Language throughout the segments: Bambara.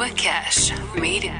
Cash Media.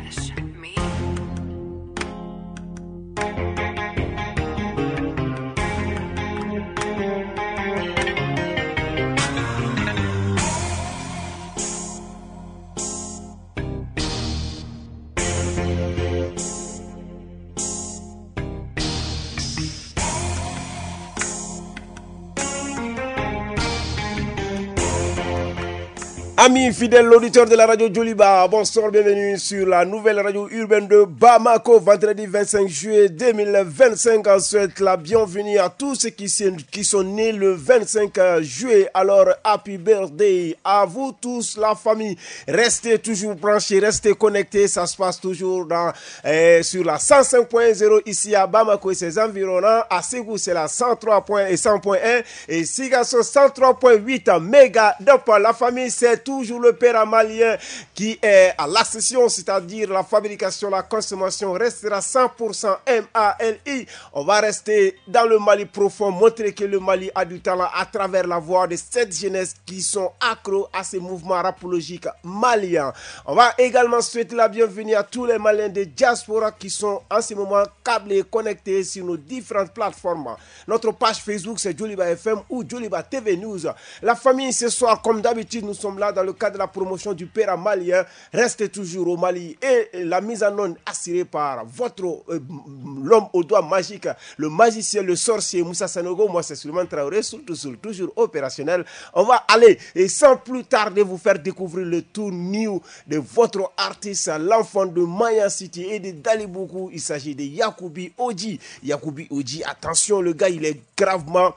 Amis fidèles auditeurs de la radio Djoliba, bonsoir, bienvenue sur la nouvelle radio urbaine de Bamako, vendredi 25 juillet 2025. On souhaite la bienvenue à tous ceux qui sont nés le 25 juillet. Alors, happy birthday à vous tous, la famille. Restez toujours branchés, restez connectés. Ça se passe toujours sur la 105.0 ici à Bamako et ses environnants. À Ségou, c'est la 103.1 et 100.1. Et Sigasso, 103.8 méga. Donc, la famille, c'est toujours le père malien qui est à l'accession, c'est-à-dire la fabrication, la consommation restera 100% MALI. On va rester dans le Mali profond, montrer que le Mali a du talent à travers la voix de cette jeunesse qui sont accros à ces mouvements rapologiques maliens. On va également souhaiter la bienvenue à tous les Maliens de diaspora qui sont en ce moment câblés, connectés sur nos différentes plateformes. Notre page Facebook, c'est Djoliba FM ou Djoliba TV News. La famille, ce soir, comme d'habitude, nous sommes là dans le cadre de la promotion du père malien. Restez toujours au Mali et la mise en onde assurée par votre l'homme aux doigts magiques, le magicien, le sorcier Moussa Sanogo. Moi c'est Suleiman Traoré, toujours opérationnel. On va aller et sans plus tarder vous faire découvrir le tour new de votre artiste, l'enfant de Maya City et de Daliboukou. Il s'agit de Yacoubi Oji. Yacoubi Oji, attention, le gars il est gravement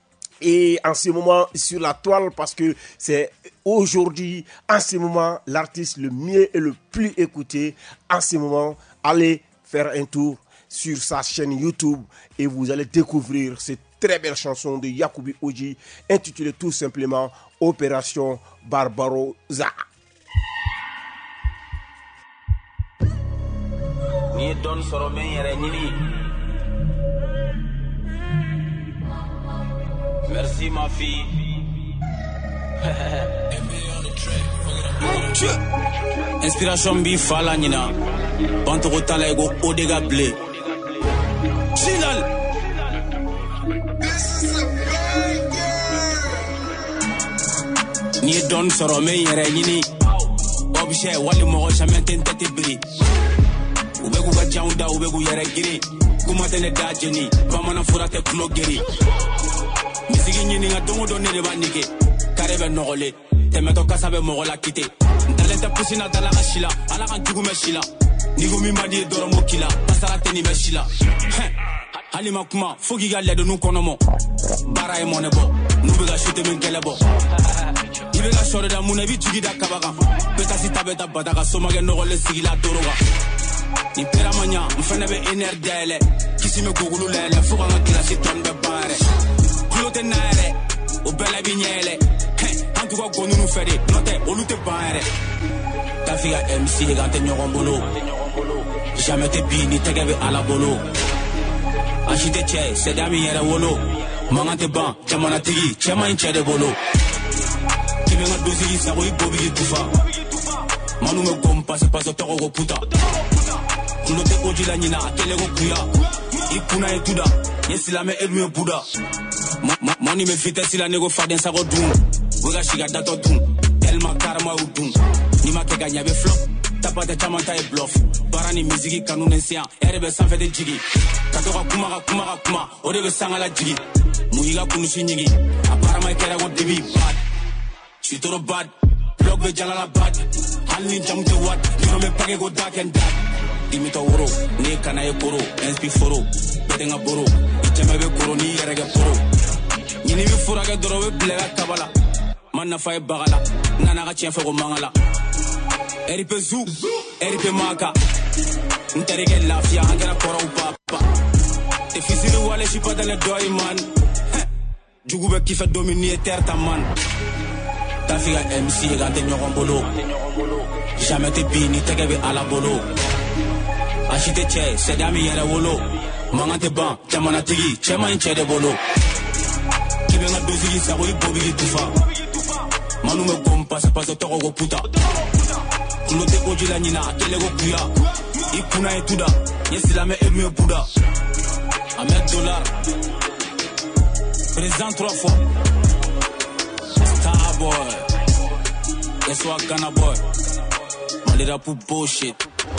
et en ce moment sur la toile parce que c'est aujourd'hui, en ce moment, l'artiste le mieux et le plus écouté. En ce moment, allez faire un tour sur sa chaîne YouTube et vous allez découvrir cette très belle chanson de Yacoubi Oji intitulée tout simplement Opération Barbarossa. Merci ma fille. Inspiration bi fala nina. Banto tala ego odega blé. Chilal. Ni don soro me yere nini. Obje wali mo jamais tente bri. Ubegu ga jaunda ubegu yere giri. Kuma tene dajeni. Bamana furate klogeri. Misigi nyini nga dongo donne de banike karebe nogole temeto kasabe mogola kite ndalenta pusina dala gashila ala kan jugume shila nigumi madi doro mokila pasara teni meshila hali makuma fogi ga ledo nu konomo bara e monebo nubi ga shute men kelebo ibe ga shore da munebi jugi da kabaga betasi tabeta badaga somage nogole sigila doroga ni peramanya mfana be enerdele kisime gogulu lele fuga nga klasi tombe bare Te nare, o bella vignele, en tout cas qu'on nous fait des notes, on nous te barre. Ta fille MC gante nyorombolo, jamais te bini te gabe à la bolo. Achite che, c'est dami yere wolo, mangante ban, jamana tigi, chema inche de bolo. Kibenga dozi sa roi bobi tufa, manu me gompa se paso toro puta. Kuno te oji la nina, kele go kuya, ikuna etuda, yesilame edme buda. Money me fit si la nego faden sa godun. Wega shiga dato dun. Tellement karma udun. Ni ma ke gagna be flop. Tapa de chamanta e bluff. Barani miziki kanunensia. Erebe san fete jigi. Katoka kuma. Odebe sangala jigi. Muiga kunushi nyigi. Aparama kera go debi bad. Shitoro bad. Blog be jalala bad. Halni jamute wat. You me page go dark and dark. Dimito woro. Ne kana e poro. NSP foro. Betenga boro. Icheme be koro ni erege poro. Nini mi furage dorobe blega kabala. Manna faye bagala. Nana ga chien fego mangala. Eripe zou. Eripe maka. Nterege lafia. Angera kora ou papa. Te fisili wale shipa dale doi man. Djougube kife domini terta man. Ta figa MC gante nyorombolo. Jamais te bini tegebe ala bolo. Achite che, sedami yere wolo. Mangante ban, jamana tigi, chema inche de bolo. Kibenga dozigi sa roi bobi tufa. Manu me gompa se paso toro go puta. kulote oji la nyina kele go kuya ikuna etuda yesilame emu buda $1 présent 3 fois Star boy yes what Ghana boy malira pour bullshit.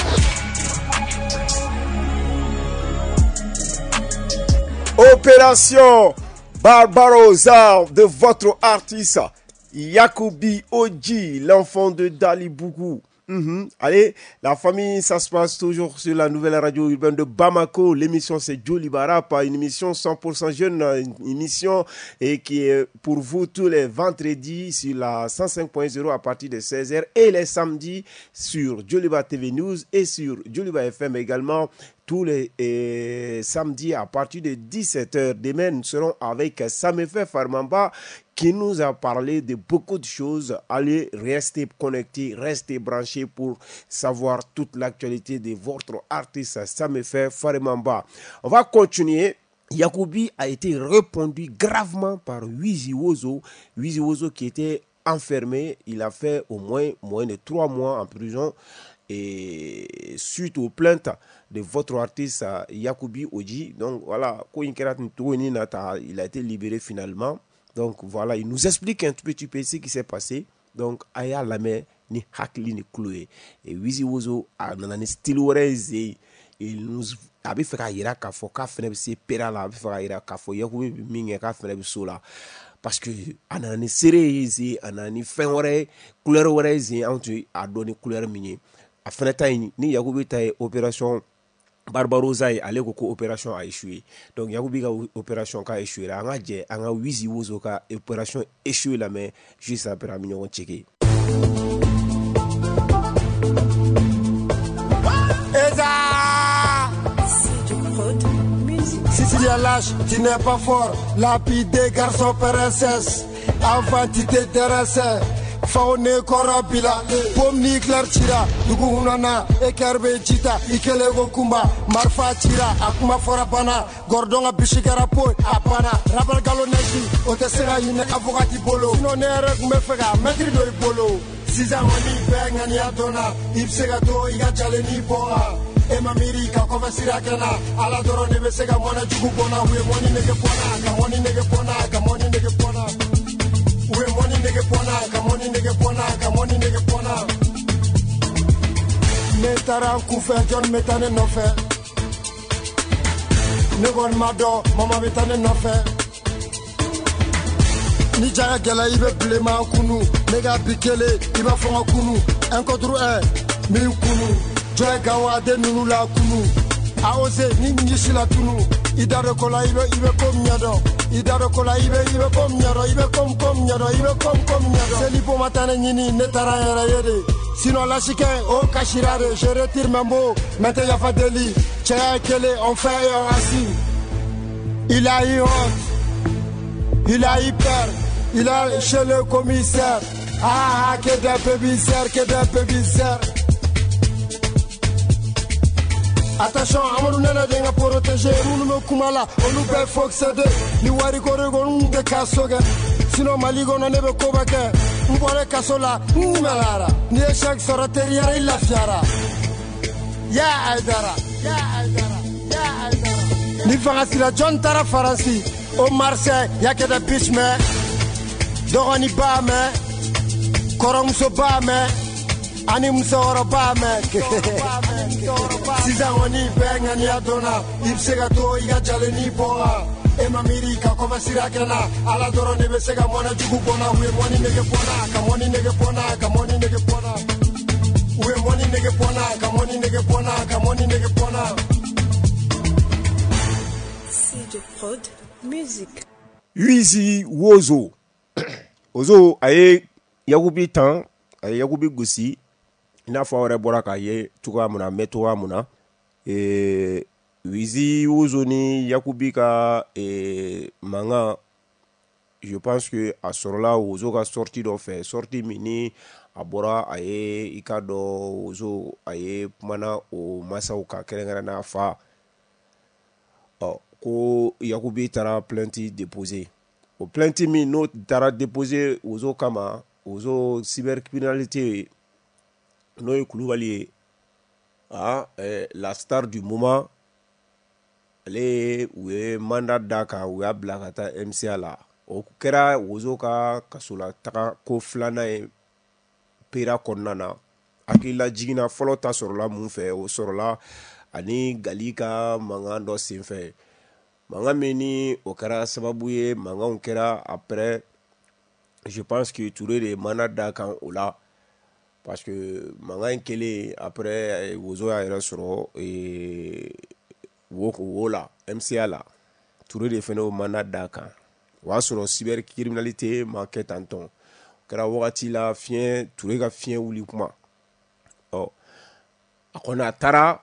Opération Barbarossa de votre artiste Yacoubi Oji, l'enfant de Dali Bougou. Allez, la famille, ça se passe toujours sur la nouvelle radio urbaine de Bamako. L'émission c'est Joli Barap, une émission 100% jeune, une émission et qui est pour vous tous les vendredis sur la 105.0 à partir de 16h et les samedis sur Joliba TV News et sur Joliba FM également. Tous les samedis à partir de 17h. Demain, nous serons avec Samefe Farmamba qui nous a parlé de beaucoup de choses. Allez, restez connectés, restez branchés pour savoir toute l'actualité de votre artiste Samefe Farmamba. On va continuer. Yacoubi a été répondu gravement par Wizi Wozo. Wizi Wozo qui était enfermé. Il a fait au moins de 3 mois en prison. Et suite aux plaintes de votre artiste Yacoubi Oji, donc voilà, il a été libéré finalement. Donc voilà, il nous explique un petit peu ce qui s'est passé. Donc Aya Lame ni Hakli ni Chloé et Wizi Wozo a un style oreille. Il nous avait fait un kafo kafne se pera la fait un kafo Yacoubi minge kafne sola. Parce que anani sereyezi anani fin oreille couleur oreille a donné couleur minier. A fana ta ni Yacoubi ta opération Barbarossa ale ko opération a échoué. Donc Yacoubi ka opération ka échoué. Anga je anga Wizi Wozo ka opération échoué la mais juste après a mignon checker. Si tu es lâche, tu n'es pas fort. Lapide garçon PRSS. Avant tu t'intéressais. Faune korabila pomni klar chira dugu hunana ekarbe chita ikelego kumba marfa chira akuma fora bana gordonga bishigara po apana rabal galo neji otesera yine avogati bolo no nere mefega metri do bolo siza mani bengani adona ipsega to iga chale ni boa ema mirika kova sirakana ala doro nebe sega mona jugu bona we moni nege bona kamoni nege bona kamoni nege bona we money nigga pona, kamoni nigga pona, kamoni nigga pona. Metara kufe, John metane no fe. Negon mado, mama metane no fe. Ni jaya gela ibe blema kunu, nega bikele iba fonga kunu. Enkodru mi kunu. Joy gawa de nunu la kunu. Aose ni nishila tunu. Idare kola ibe kom nyado. Idaro kola ibe kom nyaro ibe kom nyaro ibe kom nyaro seli po matane nyini netara yara yede sino la shike o kashirare je retire mambo mete ya fadeli chaya kele on fait et assis il a eu honte il a eu peur il a chez le commissaire que d'un peu bizarre attention, Amadou Nana denga protéger, nous me kumala, on nous fait foxede, ni wari korego de kasoga, sinon maligo na nebe kobake, mbore kasola, ni melara, ni eshak sorateria illa fiara. Ya Aidara. Ni farasi la John Tara farasi, au Marseille, y'a que des bitch mais, Dorani ba mais, Koromso ba mais, Ani musoro ba mais. Siza wani benga ni adona ipsega to iga jale ni boa ema mirika kova sirakena ala doro nebe sega mona jugu bona we moni nege bona kamoni nege bona kamoni nege bona we moni nege bona kamoni nege bona kamoni nege bona C'est de prod musique. Wizi Wozo Ozo aye Yacoubi tan aye Yacoubi gosi ina fa wore bora ka ye tuka muna meto muna Wizi Wozo ni Yacoubi ka manga je pense que à sorla Wozo ka sorti do fait sorti mini abora aye ikado Wozo aye mana o masa o ka kerengara na fa ko Yacoubi tara plainte déposé o plainte mi no tara déposé Wozo kama Wozo cybercriminalité Noé Koulibaly, la star du moment, ou mandat daka ou ya blakata MCA la. O kera wozo ka kasula taka ko flana e pera konnana. Akila jigina folo ta sorola mun fe o sorola ani galika manga do senfe. Manga meni o kera sababu ye manga on kera après je pense que Touré de mandat daka o la. Parce que manga kele après wozo ya era soro e wola MCA la Touré de fene o mandat daka wa soro cybercriminalité manquait tanton kara wakati la fien Touré ka fien wuli kuma akona atara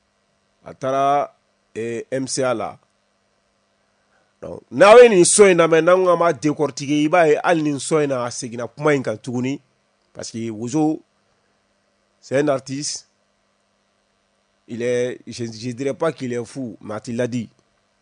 MCA la donc nawe ni soina maintenant ma décortiquer iba e al ni soina segina kuma inkan tuguni parce que wozo c'est un artiste. Il est, je ne dirais pas qu'il est fou, mais il l'a dit.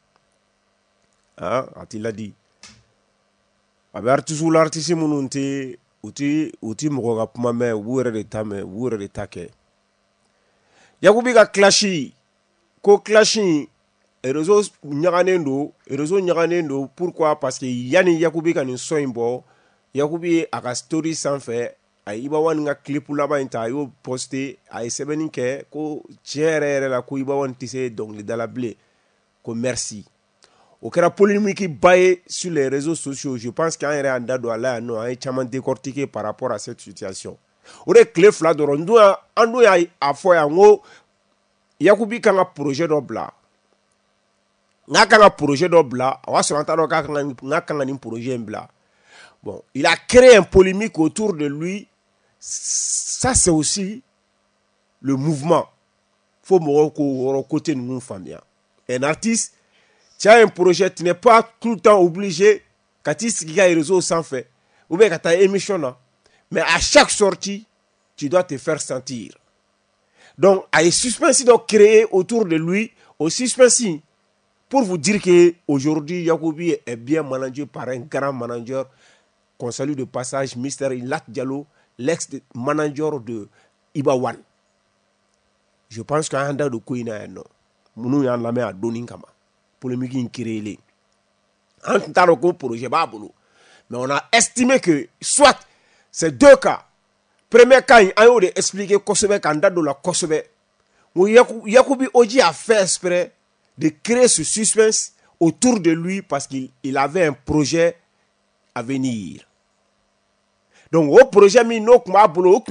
Il l'a dit. L'artiste mononté, outi mokoga pumame, wure de tame, wure de take. Yakubi ka clashi, ko clashi, réseau nyaganendo, pourquoi? Parce que yani Yakubi ka ni soimbo, Yakubi a ka story sans fait. Iba wan nga clip laba inta yo posté ay sebeni ke ko tiere la ko iba wan tissé donc le dalablé ko merci au kera polémique baye sur les réseaux sociaux. Je pense qu'il y a un andado ala no ay chaman décortiqué par rapport à cette situation. Ore clé fla do rondo ando ya afoya ngo Yakubi kanga projet do bla nga kanga projet do bla wa so antado ka nga kanga ni projet bla. Bon, il a créé un polémique autour de lui. Ça, c'est aussi le mouvement. Il faut me côté de nous, famille. Un artiste, tu as un projet, tu n'es pas tout le temps obligé, quand tu as un réseau sans fait, ou bien quand tu as une émission, mais à chaque sortie, tu dois te faire sentir. Donc, il y a un suspense créé autour de lui, au suspense, pour vous dire qu'aujourd'hui, Yakubi est bien managé par un grand manager, qu'on salue de passage, Mr. Ilat Diallo, l'ex-manager de Ibawan. Je pense qu'un anda de Kouina non. Mounou yan la me a doni kama. Polémique incréée. En tant que projet babolo. Mais on a estimé que soit ces deux cas. Premier cas, il a expliqué Kosobe kanda de la Kosobe. Yakubi Oji a fait exprès de créer ce suspense autour de lui parce qu'il avait un projet à venir. Donc, au projet Mino Kumabolo,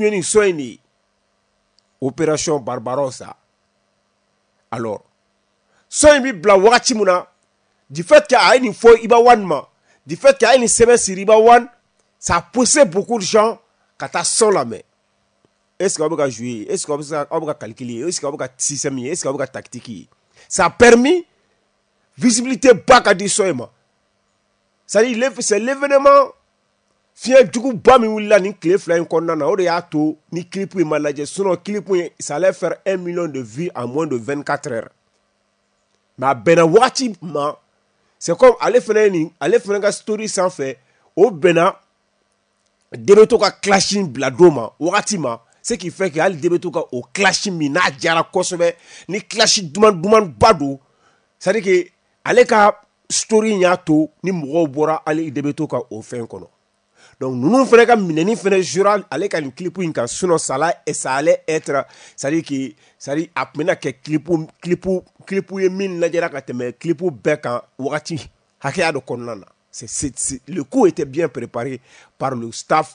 Opération Barbarossa. Alors, Soymi Blawatimuna, du fait qu'il y a une fois Ibawanma, du fait qu'il y a une semaine sur Ibawan, ça a poussé beaucoup de gens à ta son la main. Est-ce qu'on va jouer? Est-ce qu'on va calculer? Est-ce qu'on va systémiser? Est-ce qu'on va tactiquer? Ça a permis visibilité Bakadi Soyma. C'est l'événement. Fien du coup bami willa ni clip flying konnana o de ya to ni clip yi malaje sinon clip ça allait faire 1 million de vues en moins de 24 heures. Mais bena wati ma c'est comme aller faire une story sans fait au bena debeto ka clashing bladoma wati ma ce qui fait que al debeto ka au clashing mina jara kosobe ni clashing duman bado ça dit que aller ka story nyato ni mo bora ali debeto ka au fin kono. Donc nous faisons comme mineni faisons jural avec un clip où il sinon ça allait être ça dit que ça dit après que clip où il mine n'ajera que mais clip où bec en wakati hakia de konana c'est le coup était bien préparé par le staff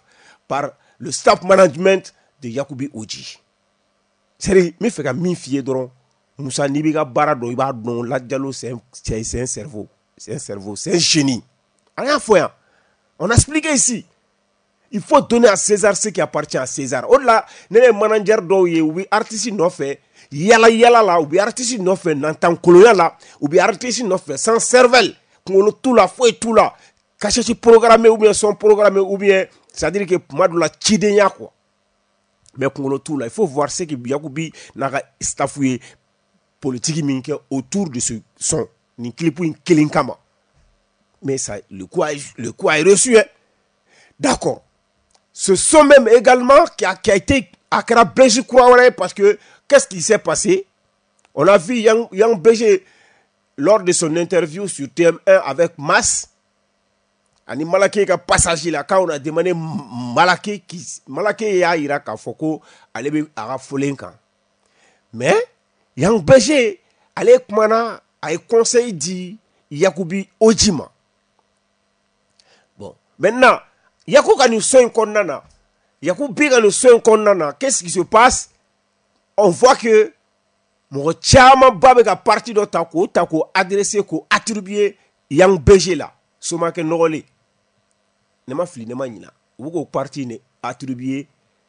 management de Yakubi Oji. C'est me fait comme mi fier dron Moussa Nibiga Barado iba don la dialo c'est un cerveau c'est un génie rien foyan on a expliqué ici. Il faut donner à César ce qui appartient à César. Au-delà, les managers d'Oye, ou bien artistes n'ont fait, yala là, ou bien artistes n'ont fait, n'entend colonial là, ou bien artistes n'ont fait, sans cervelle, qu'on tout là, faut et tout là, caché programmé, ou bien son programmé, ou bien, c'est-à-dire que, moi, de la chidenya, quoi. Mais qu'on tout là, il faut voir ce que Yakubi n'a pas staffoué politique autour de ce son. Ni clip ou une kilinkama. Mais ça, le coup a reçu, hein. D'accord. Ce son même également qui a été Akara BG Kouraware parce que qu'est-ce qui s'est passé? On a vu Yang BG lors de son interview sur TM1 avec Mas. Ani Malaké ka passager là quand on a demandé Malaké ya ira ka foko ale ara folenkan. Mais Yang BG ale kumana ay conseil dit Yakubi Ojima. Bon, maintenant Yakou ka nous soin konnana. Yakou biga nous soin konnana. Qu'est-ce qui se passe? On voit que mon chama babeka parti de tako adressé ko attribué Yang BG là. Soma ke norole. Ne ma fli ne ma nyina. Ou parti ne attribué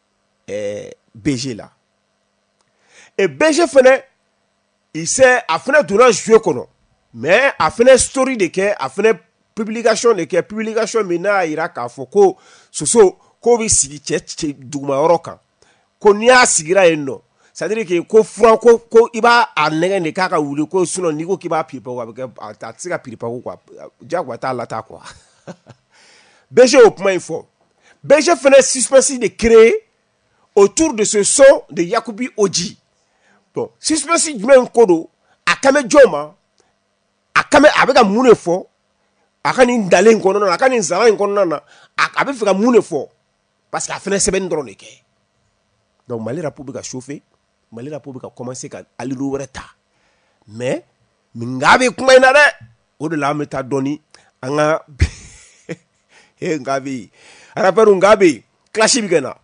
BG là. Et BG fene il s'est a fene durant jouer kono. Mais a fene story de ke a fene publication de ke publication mina ira ka foko soso ko bi sigi che duguma orokan. Ko niya sigira enno. C'est-à-dire que ko franco ko iba anenge ne kaka wuli ko suno niko kiba pipa wa ka tsika pipa kwa jagwa ta lata kwa. BG au point info. BG fait suspension de créer autour de ce son de Yakubi Oji. Bon, suspension du même kodo akame joma akame avec un mounefo akani ndale nkono na akani nzala nkono na akabe fika mounefo parce qu'a fait semaine drone ke. Donc Mali République a chauffé. Mali République a commencé à aller l'ouvrir. Mais, Ngabe Koumainade, au-delà de la doni, Anga, Ngabe, rappelle Ngabe, Clashimikana,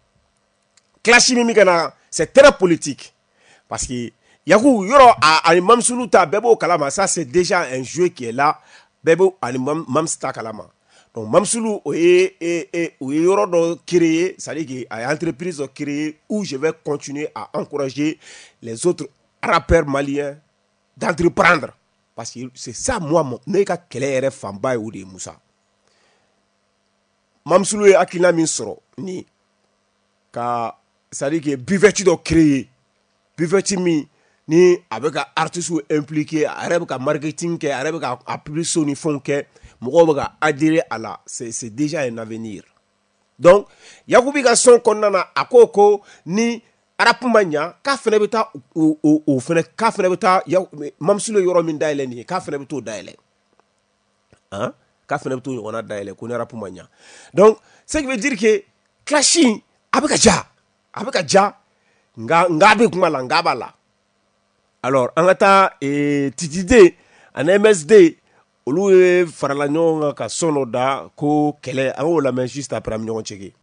c'est très politique. Parce que, Yakou, Yoro, à Mamsuluta, Bebo Kalama, ça c'est déjà un jeu qui est là, Bebo, à Mamsta Kalama. Donc, Mamsoulou, Yoro créé, c'est-à-dire qu'il y a une entreprise créée où je vais continuer à encourager les autres rappeurs maliens d'entreprendre. Parce que c'est ça, moi, mon neka kelere famba ou de Moussa. Mamsoulou et Akina Minsoro, ni, c'est-à-dire que Biverti doit créer, Biverti ni, avec un artiste impliqué, avec un marketing, avec un publicité, ni fond, adhérer à la, c'est déjà un avenir. Donc, Yakubi ga son konnana akoko ni arapumanya ka fene beta o fene ka fene beta mamsulo yoro min daile ni ka fene beto daile. Hein? Ka fene beto on a daile ko ni arapumanya. Donc, ce qui veut dire que clashing abeka ja ngabe kumala ngabala. Alors, angata titide en MSD Olu farala ɲɔgɔn ka sono da ko kɛlɛ an k'o lamɛn juste après an bɛ ɲɔgɔn checker.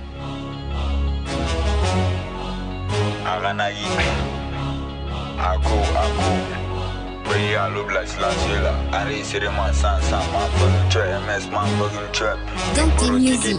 Aganagi ako Bring alo bila silencieux là. Enregistrement sans man fucking trap MS man fucking trap. Don't do music.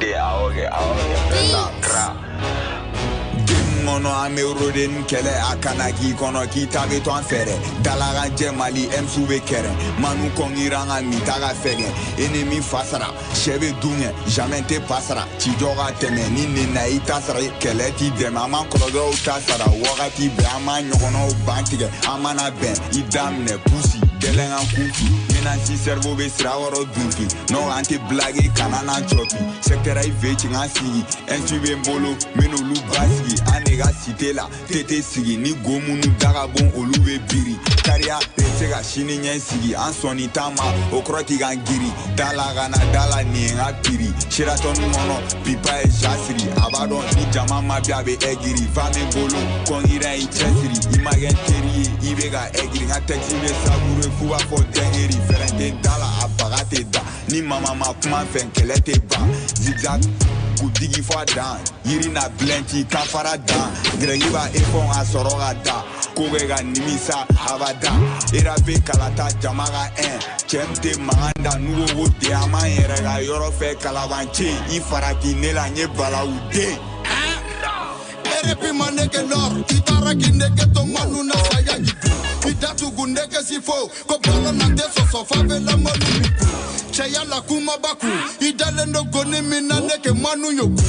Mono ame roden kele akanaki kono kitabe to anfere dalaga jemali emsube kere manu kongiranga mitaga fege enemi fasara chebe dunye jamais te pasara tijoga teme ni na itasara kele ti de mama krodo utasara wakati be ama nyokono bantige amana ben idamne pussy delenga kuki mina si servo be sraworo dunki no anti blagi kanana chopi secteur iveti ngasi entube mbolo menolu basigi nega cité la tété sigi ni gomunu daga bon oluwe biri karia tega shini nyen sigi an soni tama okroti gangiri dala gana dala ni nga piri shiraton mono pipa e jasiri abadon ni jama mabiabe egiri vame bolo kongira i chesiri imagen teri ibega egiri nga taxi be sabure fuwa fo dengeri ferente dala apagate da ni mama ma kuma fen kelete ba zigzag digi fo dan yirina blenti kafara dan gregiba efon asoroga da kogega nimisa abada erabe kalata jamaga chemte manda nuwo de ama yerega yoro fe kalabanchi ifarati nela nye balaude erepi maneke nor kitara kineke to manuna sayagi idatu gundeke sifo ko balo na deso sofa vela molu Chaya la kuma baku idale no goni minane ke manu yoku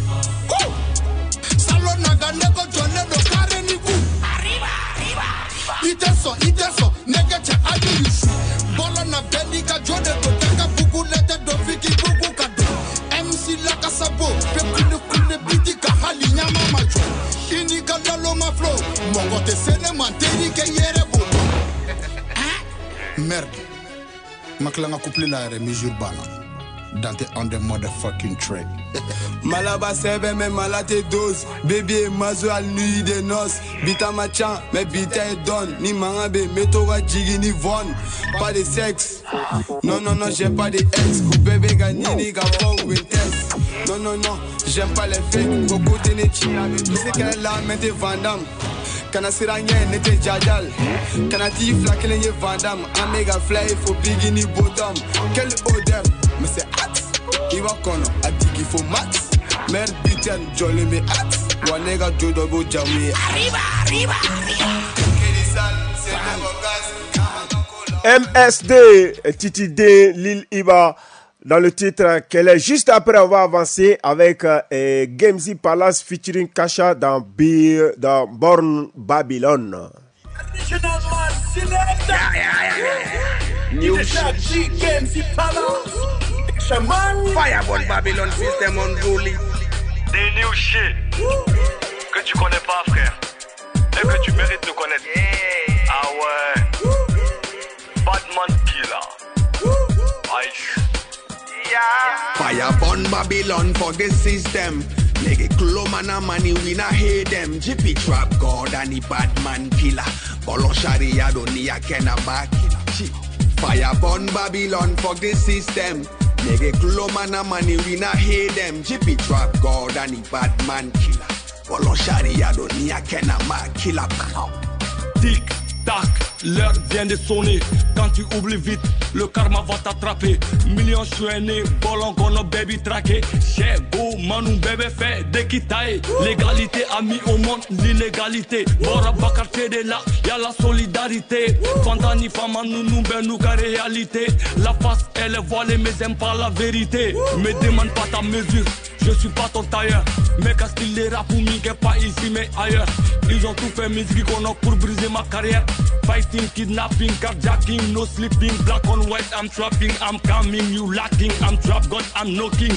Salo naga neko jone no kare niku Arriba Iteso nege che ayu yushu Bolo na benika jone do teka buku lete do fiki buku kado MC laka sabo pe kune biti ka hali nyama macho klanga couple la re mesure bana. Dante on the motherfucking track. Malaba sebe me malate dose. Baby mazo al nuit de noces. Bita machan, mais bita et donne. Ni mangabe, metora jigi ni von. Pas de sexe. Non, non, non, j'aime pas des ex. Ou bébé gagné ni gafon ou une test. Non, non, non, j'aime pas les fakes. Coco tenechi. Tu sais qu'elle est là, mais t'es Vandam. Kana siranye nete jajal. Kana tifla kele ye Vandam. Un méga fly, il faut bigini bottom. Quelle odeur, mais c'est axe. Il va kono, a dit qu'il faut max. Merde putain, jolly me axe. Wanega jodo go jawi. Arriba, arriba, arriba. Kélisal, c'est le gaz. MSD, Titi D, Lil Iba, dans le titre qu'elle est juste après avoir avancé avec Gamzy Palace featuring Kasha dans Born Babylon. New shit, Gamzy Palace. Fireball Babylon system unruly. Des new shit que tu connais pas, frère, et que tu mérites de connaître. Ah ouais. Batman Killer. Ice. Fireball Babylon for the system. Nigga clo man a money we na hate them. GP trap god and the Batman killer. Bolo sharia don't need a kenna back. Fireball Babylon for the system. Nigga clo man a money we na hate them. GP trap god and the Batman killer. Bolo sharia don't need a kenna back. Killer. Tic, tac, l'heure vient de sonner. Quand tu oublies vite, le karma va t'attraper. Millions chaînés, bolon gono baby traqué. Chez beau, manou bébé fait déquitaille. L'égalité a mis au monde l'illégalité. Bora quartier de là, y'a la solidarité. Fantani fama nous ben réalité. La face elle est voilée mais aime pas la vérité. Me demande pas ta mesure. Je suis pas ton tailleur. Mais qu'est-ce qu'il les rap pour m'y pas ici mais ailleurs. Ils ont tout fait musique qu'on a pour briser ma carrière. Fighting, kidnapping, carjacking, no sleeping. Black on white, I'm trapping, I'm coming. You lacking, I'm trap god, I'm knocking.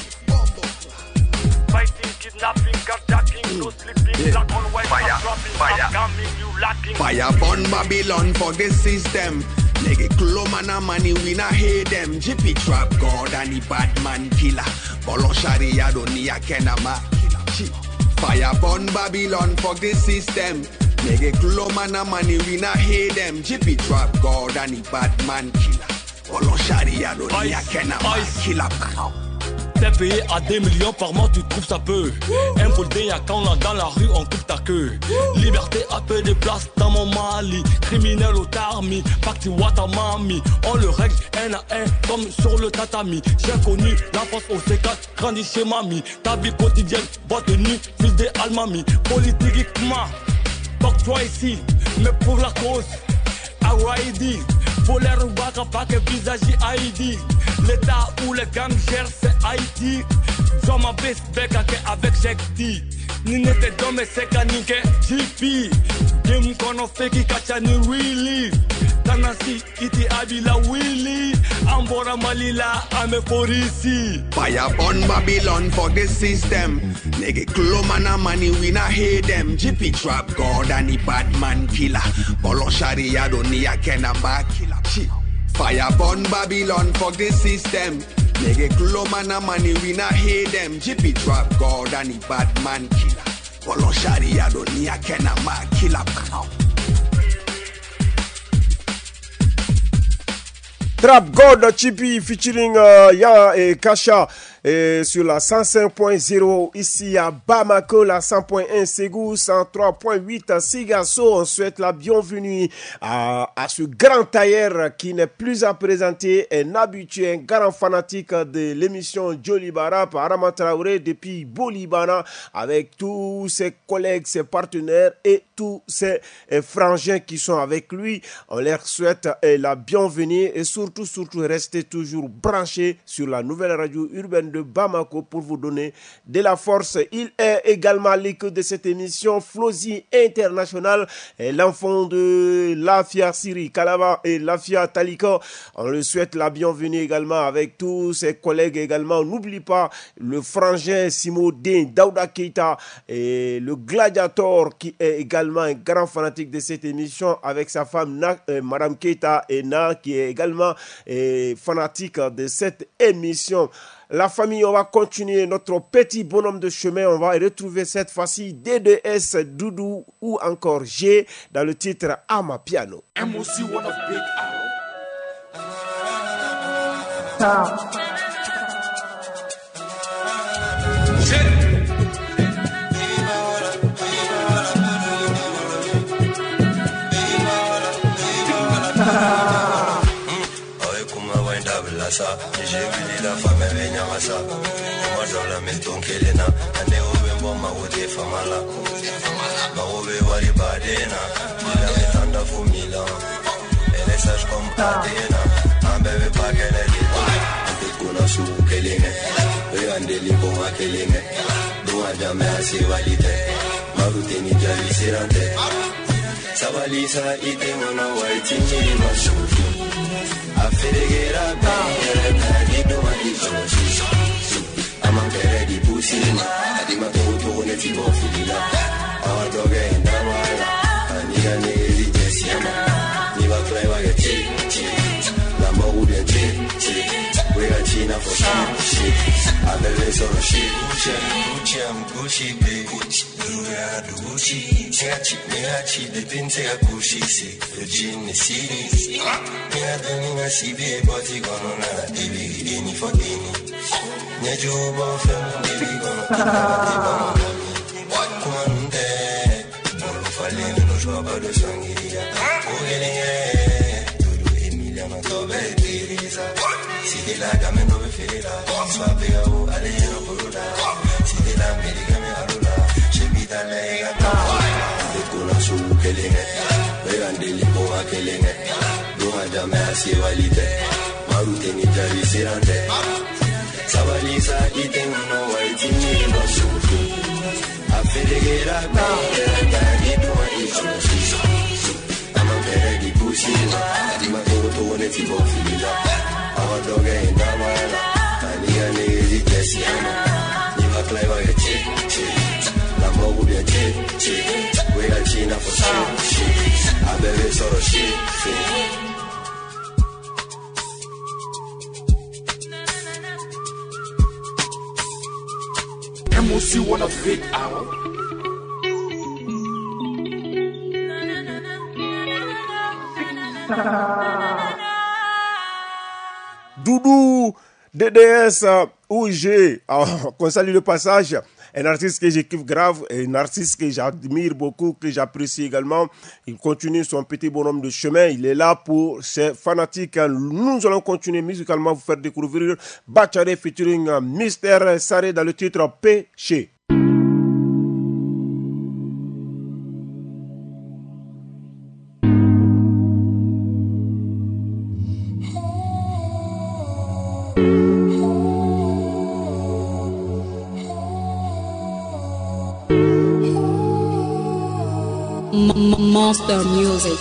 Fighting, kidnapping, carjacking, no sleeping. Black on white, I'm trapping, I'm coming. You lacking. Fire burn Babylon for the system. Nigga clo man a money we na hate them. GP trap god and the Batman killer. Bolo sharia don't need a kenama. Fire burn Babylon for the system. Nigga clo man a money we na hate them. GP trap god and the Batman killer. Bolo sharia don't need a kenama. Killer. T'es payé à 2 millions par mois, tu trouves ça peu. Un pour le y'a quand on est dans la rue, on coupe ta queue. Liberté à peu de place dans mon Mali. Criminel au tarmi, parti Watamami. On le règle un à un comme sur le tatami. J'ai connu l'enfance au C4, grandi chez mamie. Ta vie quotidienne, boîte de nuit, fils de Almami. Politiquement, toque-toi ici, mais pour la cause. Hawaii, polaire ou baka pas que visage Haïti. L'état où les gangs gèrent c'est Haïti. J'en m'abaisse bec avec Jekti. Ni n'était d'homme et c'est qu'anique JP. Game qu'on a fait qui cacha ni really. Tanasi iti abila willy. Ambora malila ame forisi. Fire burn Babylon for the system. Nigga clo man a money we na hate them. GP trap god and the Batman killer. Bolo sharia don't need a kenna back. Fire burn Babylon for the system. Nigga clo man a money we na hate them. GP trap god and the Batman killer. Bolo sharia don't need a kenna back. Killer. Trap God Chippy featuring Yan et Kasha sur la 105.0 ici à Bamako, la 100.1 Ségou, 103.8 Sigasso. On souhaite la bienvenue à ce grand tailleur qui n'est plus à présenter, un habitué, un grand fanatique de l'émission Jolibara par Arama Traoré depuis Bolibana avec tous ses collègues, ses partenaires et tous ses frangins qui sont avec lui. On leur souhaite la bienvenue et surtout restez toujours branchés sur la nouvelle radio urbaine de Bamako pour vous donner de la force. Il est également à l'écoute de cette émission Flozi International, l'enfant de Lafia Siri Kalaba et Lafia Taliko. On le souhaite la bienvenue également avec tous ses collègues également. On n'oublie pas le frangin Simodin Daouda Keita et le gladiateur qui est également un grand fanatique de cette émission avec sa femme Madame Keita et Na qui est également fanatique de cette émission. La famille, on va continuer notre petit bonhomme de chemin. On va retrouver cette fois-ci D2S, Doudou ou encore G dans le titre Amapiano. MOC One of Big j'ai vu la femme et Nyamasa. Moi dans la maison Kelena, ane obe mboma ode famala. Ma obe wali badena, la metanda fumila. Elle sage comme Adena, un bébé pas qu'elle est libre. Un peu qu'on a sous Kelinge, regardez les bons à Kelinge. Doua jamais assez valide, ma routine est déjà viscérante. Sabalisa ite mona waitini mashufi. Afirigera bera di domani joshi. Amangere di pusina, di matoto ne ti bofila. Adoge ndawala, aniga ne di jesiama. Ni va treva che ci. La moude ci. We got China for shit. Abele solo shit. Gucci am Gucci be Gucci. Gucci. Chegachi, the pins a Gucci si. Virgin city. Nega si be body gonna baby any for any. Nejo bo fem baby gonna Kumande. Bolo falene no joba do sanguiria. Tudo Emiliano tobe dirisa. Si de la game no be fela. Swapega o aleno poroda. Si de la America me alula. Shebita lega ta. De kuna su kelenge. Regande limbo a kelenge. Doa jame asi valide. Marute ni jari sirante. Sabalisa itengo no waitini basufu. Afedegera bera di doa isosi. Amambere di pusina. Di matoto ne ti bofila. Awadoge ndamala. Aniga ne di jesiama. Ni va cleva che ci. La moude ci. We got China for shit. Abele solo shit. MOC One of Big Hour. Doudou, DDS ou G, qu'on salue le passage. Un artiste que j'écoute grave, un artiste que j'admire beaucoup, que j'apprécie également. Il continue son petit bonhomme de chemin. Il est là pour ses fanatiques. Nous allons continuer musicalement vous faire découvrir Bachare featuring Mr. Saré dans le titre Péché. Monster Music.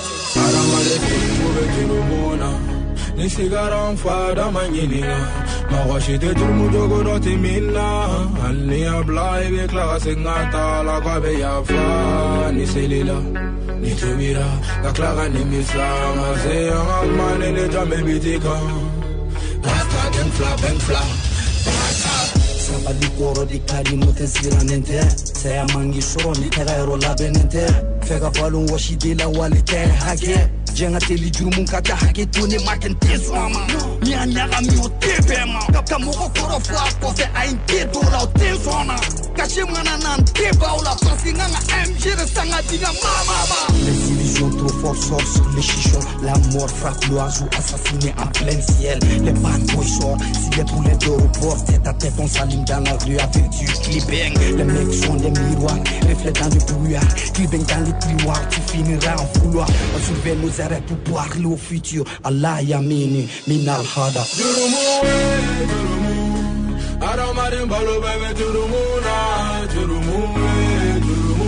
Ni sigaran fada manyininga Mawashite turmujo godoti minna Alni abla ibe klase ngata La kwabe ya fa Ni selila Ni tubira Gaklaga ni misa Mase yang amane ne jame bitika Rasta ben fla Sabali koro di kari moten siranente Saya mangi shoro ni tega ero labenente Fega balon washi de la walite hage Jenga teli jurumun kata hage tone maken teswama Mia nyaga mi o tebema Kapka moko koro fwa kofe ain te dola o teswana Kache mwana nan teba o la fransi nganga MG de sanga diga mama Les illusions trop fortes sortent sur les chichons La mort frappe l'oiseau assassiné en plein ciel Les bad boys sortent si les poulets d'or au bord Tête à tête on s'allume dans la rue avec du clipping Les mecs sont des miroirs, reflètent dans le brouillard Clipping dans le tiroir, tu finiras en fouloir On soulève nos arrêts pour parler au futur Allah yamini, minal hada Jurumu, I don't Adam balo bebe turumuna, turumu.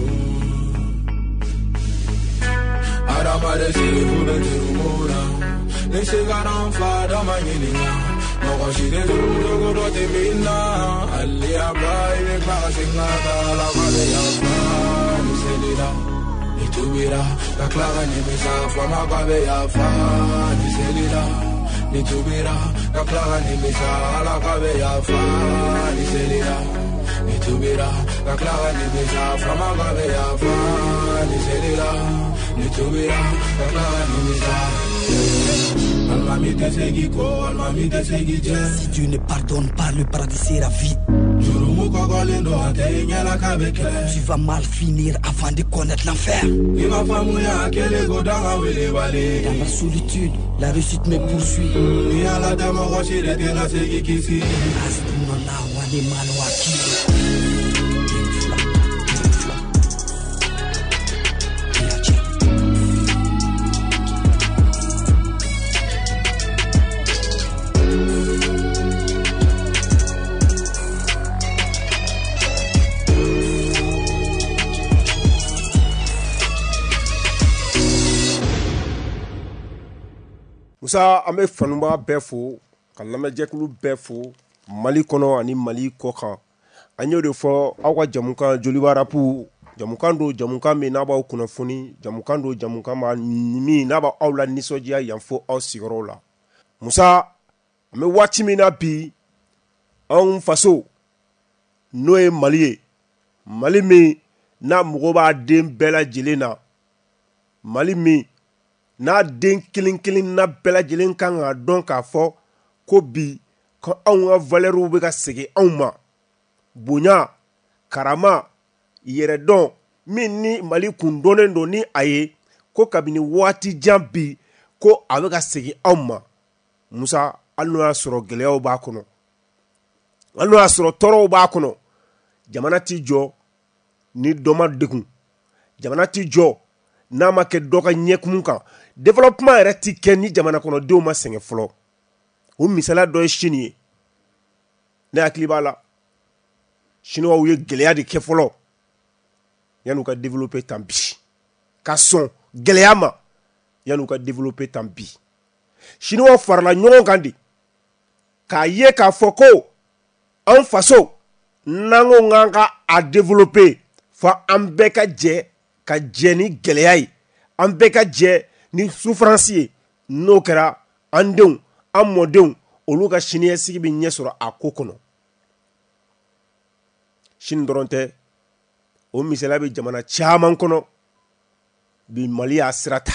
Adam ade sifu be turumuna. Nese garan fada manyilinga. Moko shide turumu do te minna. Ali abai me klasinga la vale ya fa. Niselida, nitubira, la clara ni misa fama babe ya fa. Niselida. Nitubira, la clara ni misa la cabe ya fa, ni selira. Nitubira, la clara ni misa fama cabe ya fa, ni selira. Nitubira, la clara ni misa. Si Dieu ne pardonne pas, le paradis sera vide. Tu vas mal finir avant de connaître l'enfer. Dans la solitude, la réussite me poursuit. Musa ame fanuma befo kalame jekulu befo Mali kono ani Mali kokan anyo de fo awa jamukan joliba rapu jamukan me naba kunafuni jamukan ma mi naba awla nisodia yanfo aw sigoro la Musa ame wati mina bi on faso noe Mali mi na mugoba dem bela jelena Mali mi na den kilin na bela jelen kan ga don ka fo ko bi ko anwa valeru be ka sege anma bonya karama yere don min ni Mali kundonen do ni aye ko kabini wati jambi ko abe ka sege anma Musa alno ya soro gelew ba kono alno ya soro toro ba kono jamana ti jo ni doma degun jamana ti jo na ma ke doka nyekum kan développement reti ken ni jamana kono de ma senge flo o misala do chini ne aklibala chino wo ye geleya de ke flo yanu ka développer tambi ka son geleyama yanu ka développer tambi chino wo farla nyon kandi ka ye ka foko en faso nango nganga a développer fa ambeka je ka jeni geleyai ambeka je ni souffrance no kera andon amodon oluga chiniye sigi bi nyesoro akokono shin doronte o misela bi jamana chaman kono bi Mali asrata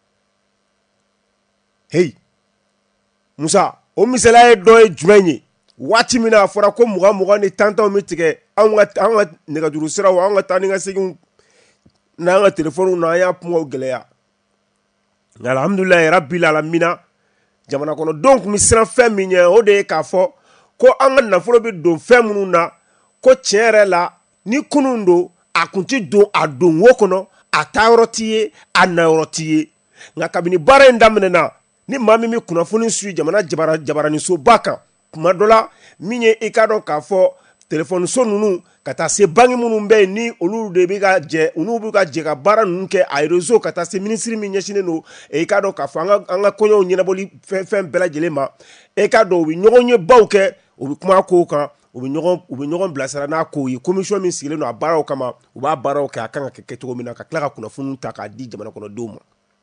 hey Musa o misela e do e jumenyi wati mina fora ko muga ni tantan mi tige anga nega duru sira wa anga taninga sigi na nga telefonu na ya pumo geleya alhamdulillah rabbil alamin jamana kono donc mi sira fem mi o de ka fo ko anga na folo bi do fem nu na ko chere la ni kunundo akunti do adon wokono atawrotiye anawrotiye nga kabini bare ndamne na ni mami mi kuna foni sui jamana jabara ni so baka kuma dola minye ikadon ka fo telefone so nunu kata se bangi munu be ni olu de bi ga je unu bi ga je ka bara nunu ke ay réseau kata se ministre mi nyeshine no e ka do ka fa anga konyo nyina boli fem bela jelema e ka do wi nyogonye bawke o bi kuma ko kan o bi nyogon blasara na ko yi commission mi sigile no abara o kama o ba bara o ka kan ke to mina ka klara kuna funu ta ka di jamana kono doma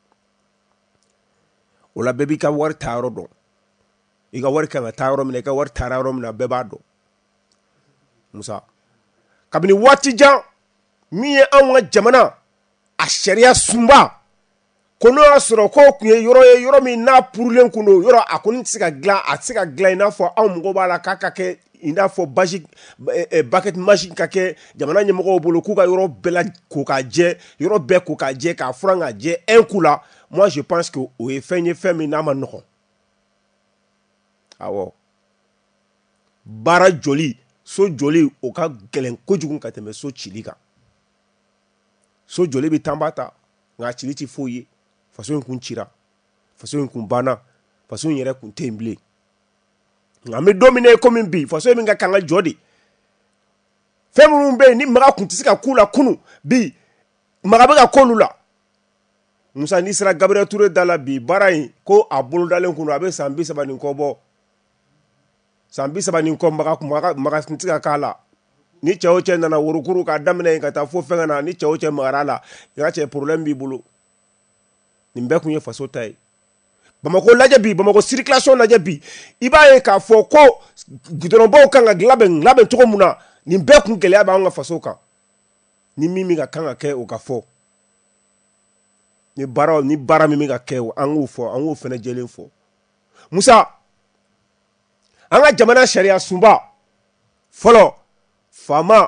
o la bebi ka war taro do iga war kan taro mi ka war taro mi na beba do Musa kabini wati jan miye anwa jamana a sharia sumba kono asoro ko kunye yoro mi na purulen kuno yoro akoni tsika gla ina fo amgo bala kaka ke ina fo bucket machine kake jamana nyemgo bolo kuka yoro bela kuka je yoro be kuka je ka franga je un coup là moi je pense que o e fenye femi na manoko awo bara joli so joli o ka gelen kojugun ka teme so chilika so joli bi tambata nga chiliti foye faso kun chira faso kun bana faso yere kun temble ngame dominer comme bi faso mi nga kanga jodi femu be ni maga kuntisika kula kunu bi maga be ka kolula Musa ni sera Gabriel Touré dala bi barayi ko abulu dalen kunu abe sambi sabani ko bo sambi sabani ko maga kuntisika kala ni cheoche nana worukuru ka damne ka ta fo fenga na ni cheoche marala ya che problème bi bulu ni mbe kunye faso tay Bamako laje bi Bamako circulation laje bi iba e ka fo ko gudron bo kanga glaben to muna ni mbe kun gele ba nga faso ka ni mimi ka kanga ke o ka fo ni bara mimi ka ke o angu fene jelen fo Musa anga jamana sharia sumba folo fama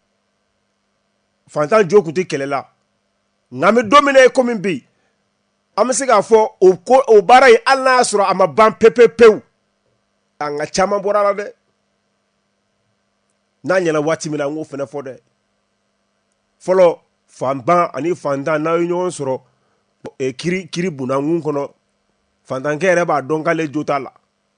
fantan joku te kelela ngame dominer comme bi amese ka fo o bara yi alla sura ama ban pepepew anga chama borala de na nyala wati mina ngo fene fo de folo fanban ani fandan na nyon soro kiri buna ngun kono fandan kere ba donka le jotala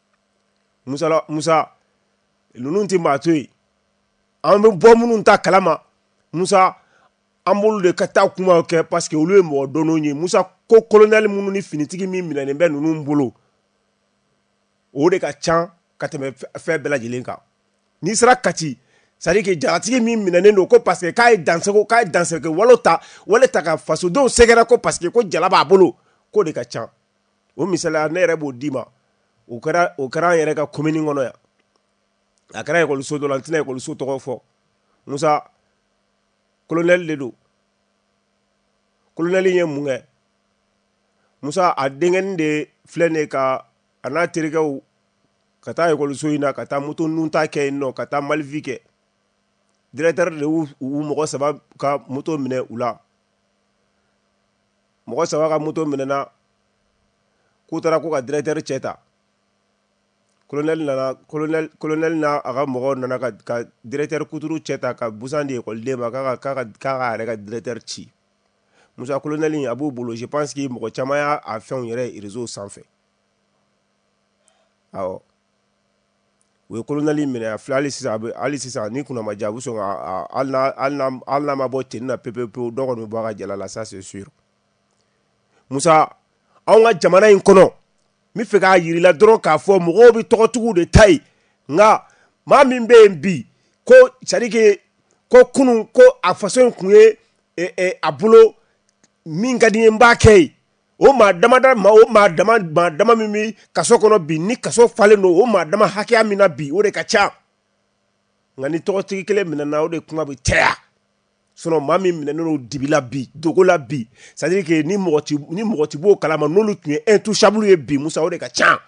Musa lununti matui ambe bomunun ta kalama Musa ambulu de kata kuma ke parce que olu mo dono nyi Musa ko colonel munu ni finitigi mi mina ne be nunu mbulu o de ka chan kateme fe bela jilenka ni sera kati sari ke jaratigi mi mina ne no ko parce que kai danse ke walota ka faso don segera ko parce que ko jalaba bolo ko de ka chan o misala ne rebo dima o kara yere ka commune ngono ya akara ko so do lantina ko so to fo Musa colonel ledo colonel yen munge Musa a dingen de flene ka ana tirgaw kata ko so ina kata muto nunta ke no kata malvike directeur de ou mo saba ka muto mine ula mo saba ka muto mine na kutara ko ka directeur cheta colonel na aga mo na ka directeur kuturu cheta ka busandi ko lema ka reka directeur chi Musa colonel Abou Bolo je pense que mo chama a fait un réseau sans fait awo we colonel mine a flali sisa ni kuna majabu so alna ma botte na PPP dogo no baga jalala ça c'est sûr Musa awga jamana in kono mi fe ka yiri la dron ka fo mo bi togotugu de tai nga ma min be bi ko charike ko kunu ko a façon kunye abulo min gadi mbake o ma dama mimi kaso kono bi ni kaso fale no o ma dama hakia mina bi o de ka cha ngani togotigi kele mina na o de kuma bi tea sono mami mina no dibila bi dogola bi ça veut dire que ni moti bo kalama no lu tue intouchable bi Musa o de ka cha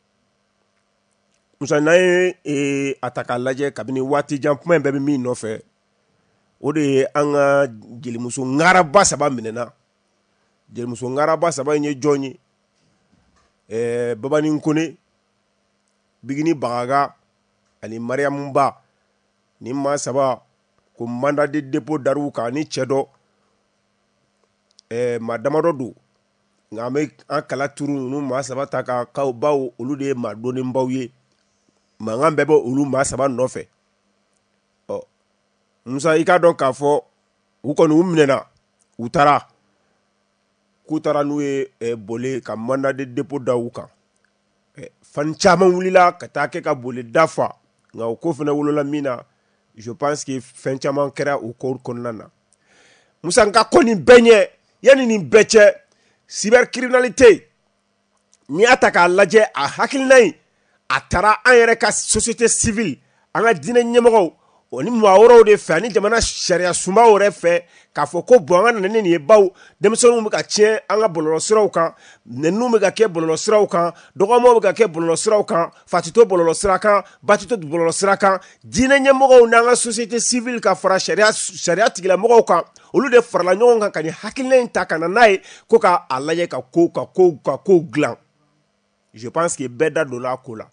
Musa na ataka laje kabini wati jampuma be mi no fe o de anga jeli muso ngara ba saba minena jeli muso ngara ba saba nye joni babani nkone bigini bagaga ani Mariam Ba ni ma saba ko manda de dépôt daruka ni chedo madama do ngame an kala turu nu ma saba taka ka bawo olu de ma doni mbawye ma ngambe bo olu ma saba no fe Musa ika don ka fo u konu umnena utara kutara nuwe bole ka manda de dépôt dawuka fan chama wulila katake ka bole dafa nga ko fena wolola mina je pense que fan chama kera u ko konnana Musa nga koni benye yani ni beche cybercriminalité ni ataka laje a hakilnay atara an yere ka société civile anga dine nyemego oni maworo de fe ani jamana sharia suma ore fe ka foko boanga na ne baw demso mu ka chie anga bololo siraw kan nenu mu ka ke bololo siraw kan dogo mo ka ke bololo siraw kan fatito bololo siraw kan batito bololo siraw kan dine nyemego na anga société civile ka fara sharia tigila mo kan olu de farla nyon kan kani hakilne ta kana nay ko ka alaye ka ko glan je pense que beda dola kola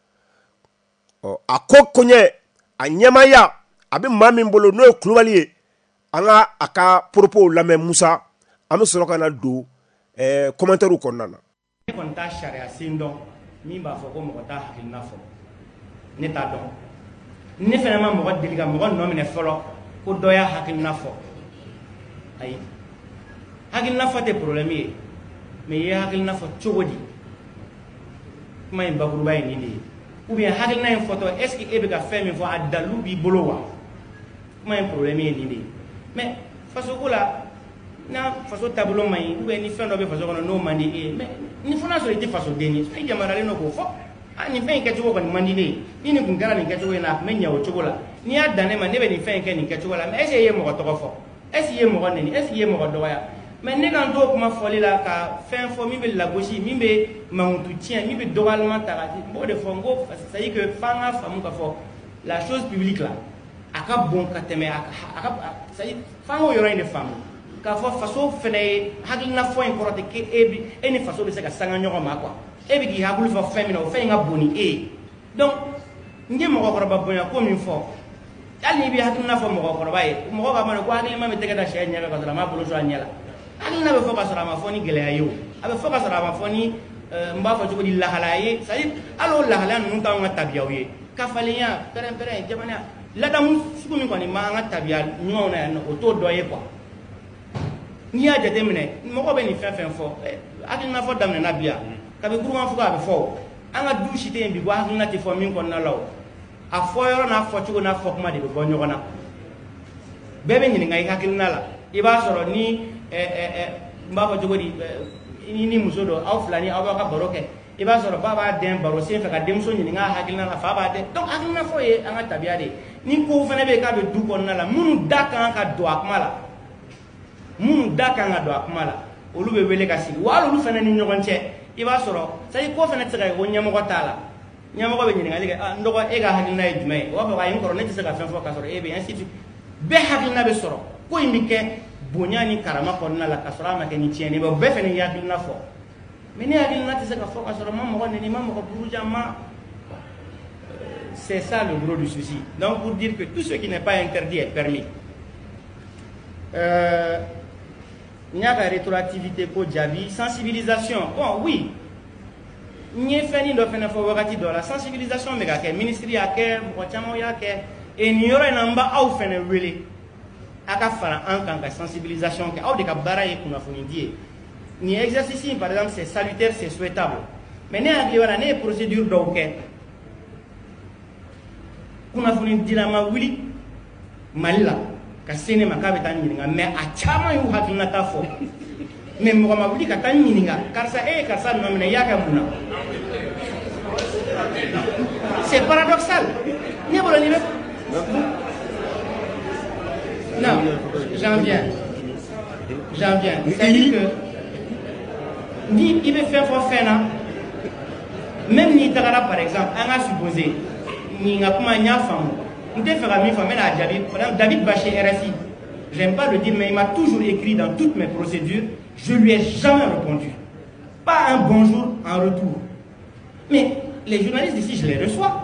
akokonye anyamaya abi mami mbolo no klubali anga aka propos la même Musa am soro kana do commentaire ko nana kon ta sharia sindo mi ba fo ko mo ta hakilna fo ne t'a dɔn ne fɛnɛ ma mɔgɔ deli ka mɔgɔ nɔ minɛ fɔlɔ ko dɔ y'a hakilina fɔ ayi hakilina fɔ tɛ problème ye mais i ye hakilina fɔ cogo di kuma in bakuruba ye nin de ye ou bien hakilina in fɔtɔ est ce que e bɛ ka fɛn min fɔ a dalu b'i bolo wa kuma in problème ye nin de ye mais fasoko la n'a faso taabolo man ɲi ou bien ni fɛn dɔ bɛ faso kɔnɔ n'o man di e ye mais ni fɔ n'a sɔrɔ i tɛ fasoden ye i yamaruyalen don k'o fɔ nin fɛn in kɛcogo kɔni man di ne ye ni nin kun kɛra nin kɛcogo in na a tun bɛ ɲɛ o cogo la n'i y'a dan ne ma ne bɛ nin fɛn in kɛ nin kɛcogo la mais est ce que i ye mɔgɔ tɔgɔ fɔ est ce que i ye mɔgɔ nɛni est ce que i ye mɔgɔ dɔgɔya mais ne kan t'o kuma fɔli la ka fɛn fɔ min bɛ lagosi min bɛ mankutu tiɲɛ min bɛ dɔgɔyalima ta ka di n b'o de fɔ n ko c'est à dire que f'an ka faamu k'a fɔ la chose publique la a ka bon ka tɛmɛ c'est à dire f'an k'o yɔrɔ in de faamu k'a fɔ faso fɛnɛ ye hakilina fɔ in kɔrɔ tɛ k'e ni faso bɛ se ka sanga ɲɔgɔn ma quoi e bɛ k'i hakili fɔ fɛn min na o fɛn in ka bon ni e ye donc n ye mɔgɔkɔrɔba bonya ko min fɔ hali n'i bɛ hakilina fɔ mɔgɔkɔrɔba ye mɔgɔ b'a ma ko hakilima bɛ tɛgɛ da sɛ ɲɛ kan ka sɔrɔ a m'a bolo sɔrɔ a ɲɛ la hakilina bɛ fɔ ka sɔrɔ a ma fɔ ni gɛlɛya ye o a bɛ fɔ ka sɔrɔ a ma fɔ ni n b'a fɔ cogo di lahalaya ye c'est à dire hali o lahalaya ninnu t'anw ka tabiyaw ye kafalenya pɛrɛn-pɛrɛn jamana ladamu sugu min kɔni ma an ka tabiya ɲumanw na yan nɔ o t'o dɔ ye quoi n'i y'a jateminɛ mɔgɔ bɛ nin fɛn fɛn fɔ hakilina fɔ daminɛna bi yan kabi kuruma fɔ a bɛ fɔ an ka du si tɛ yen bi ko hakilina tɛ fɔ min kɔnɔna la o a fɔ yɔrɔ n'a fɔcogo n'a fɔ kuma de bɛ bɔ ɲɔgɔn na bɛɛ bɛ ɲininka i hakilina la i b'a sɔrɔ ni n b'a fɔ cogo di i ni muso dɔ aw fila ni aw b'a ka baro kɛ i b'a sɔrɔ ba b'a den baro sen fɛ ka denmuso ɲininka a hakilina la fa b'a den donc hakilina fɔ ye an ka tabiya de ye ni ko fana bɛ yen k'a bɛ du kɔnɔna la minnu da kan ka don a kuma la minnu da kan ka don a kuma la olu bɛ wele ka sigi wa hali olu fana ni ɲɔgɔn cɛ i b'a sɔrɔ c'est à dire ko fana tɛ se ka kɛ ko ɲɛmɔgɔ t'a la ɲɛmɔgɔ bɛ ɲininkali kɛ n dɔgɔ e ka hakilina ye jumɛn ye o b'a fɔ ayi n kɔrɔ ne tɛ se ka fɛn fɔ k'a sɔrɔ e bɛ ainsi de suite bɛɛ hakilina bɛ sɔrɔ ko in bɛ kɛ bonya ni karama kɔnɔna la k'a sɔrɔ a ma kɛ ni tiɲɛni ye o bɛɛ fana y'i hakilina fɔ mais ne hakilina tɛ se ka fɔ k'a sɔrɔ ma mɔgɔ nɛni ma mɔgɔ buruja ma c'est ça le gros du souci donc pour dire que tout ce qui n'est pas interdit est permis il n'y a pas de rétroactivité pour Djabi. Sensibilisation, bon oui. Il y a fait la sensibilisation, mais il ministre y a et il y aura un amba au fin de wele. Aka fara en tant que sensibilisation, que au de kabara pour nous dire. Ni exercice par exemple c'est salutaire, c'est souhaitable. Mais ne a une procédure donc. Kuna funi dire ma wili malila. Ka sene makabe tan ɲininka mais a caman y'u hakilinata fɔ mais mɔgɔ ma wuli ka taa ɲininka karisa e ye karisa nɔ minɛ i y'a kɛ mun na c'est paradoxal ne bolo ni bɛ non j'en viens c'est-à-dire que ni i bɛ fɛn fɔ fɛn na même n'i tagara par exemple an ka supposer nin ka kuma n y'a faamu. David Baché RSI, j'aime pas le dire, mais il m'a toujours écrit dans toutes mes procédures, je lui ai jamais répondu. Pas un bonjour en retour. Mais les journalistes ici, je les reçois.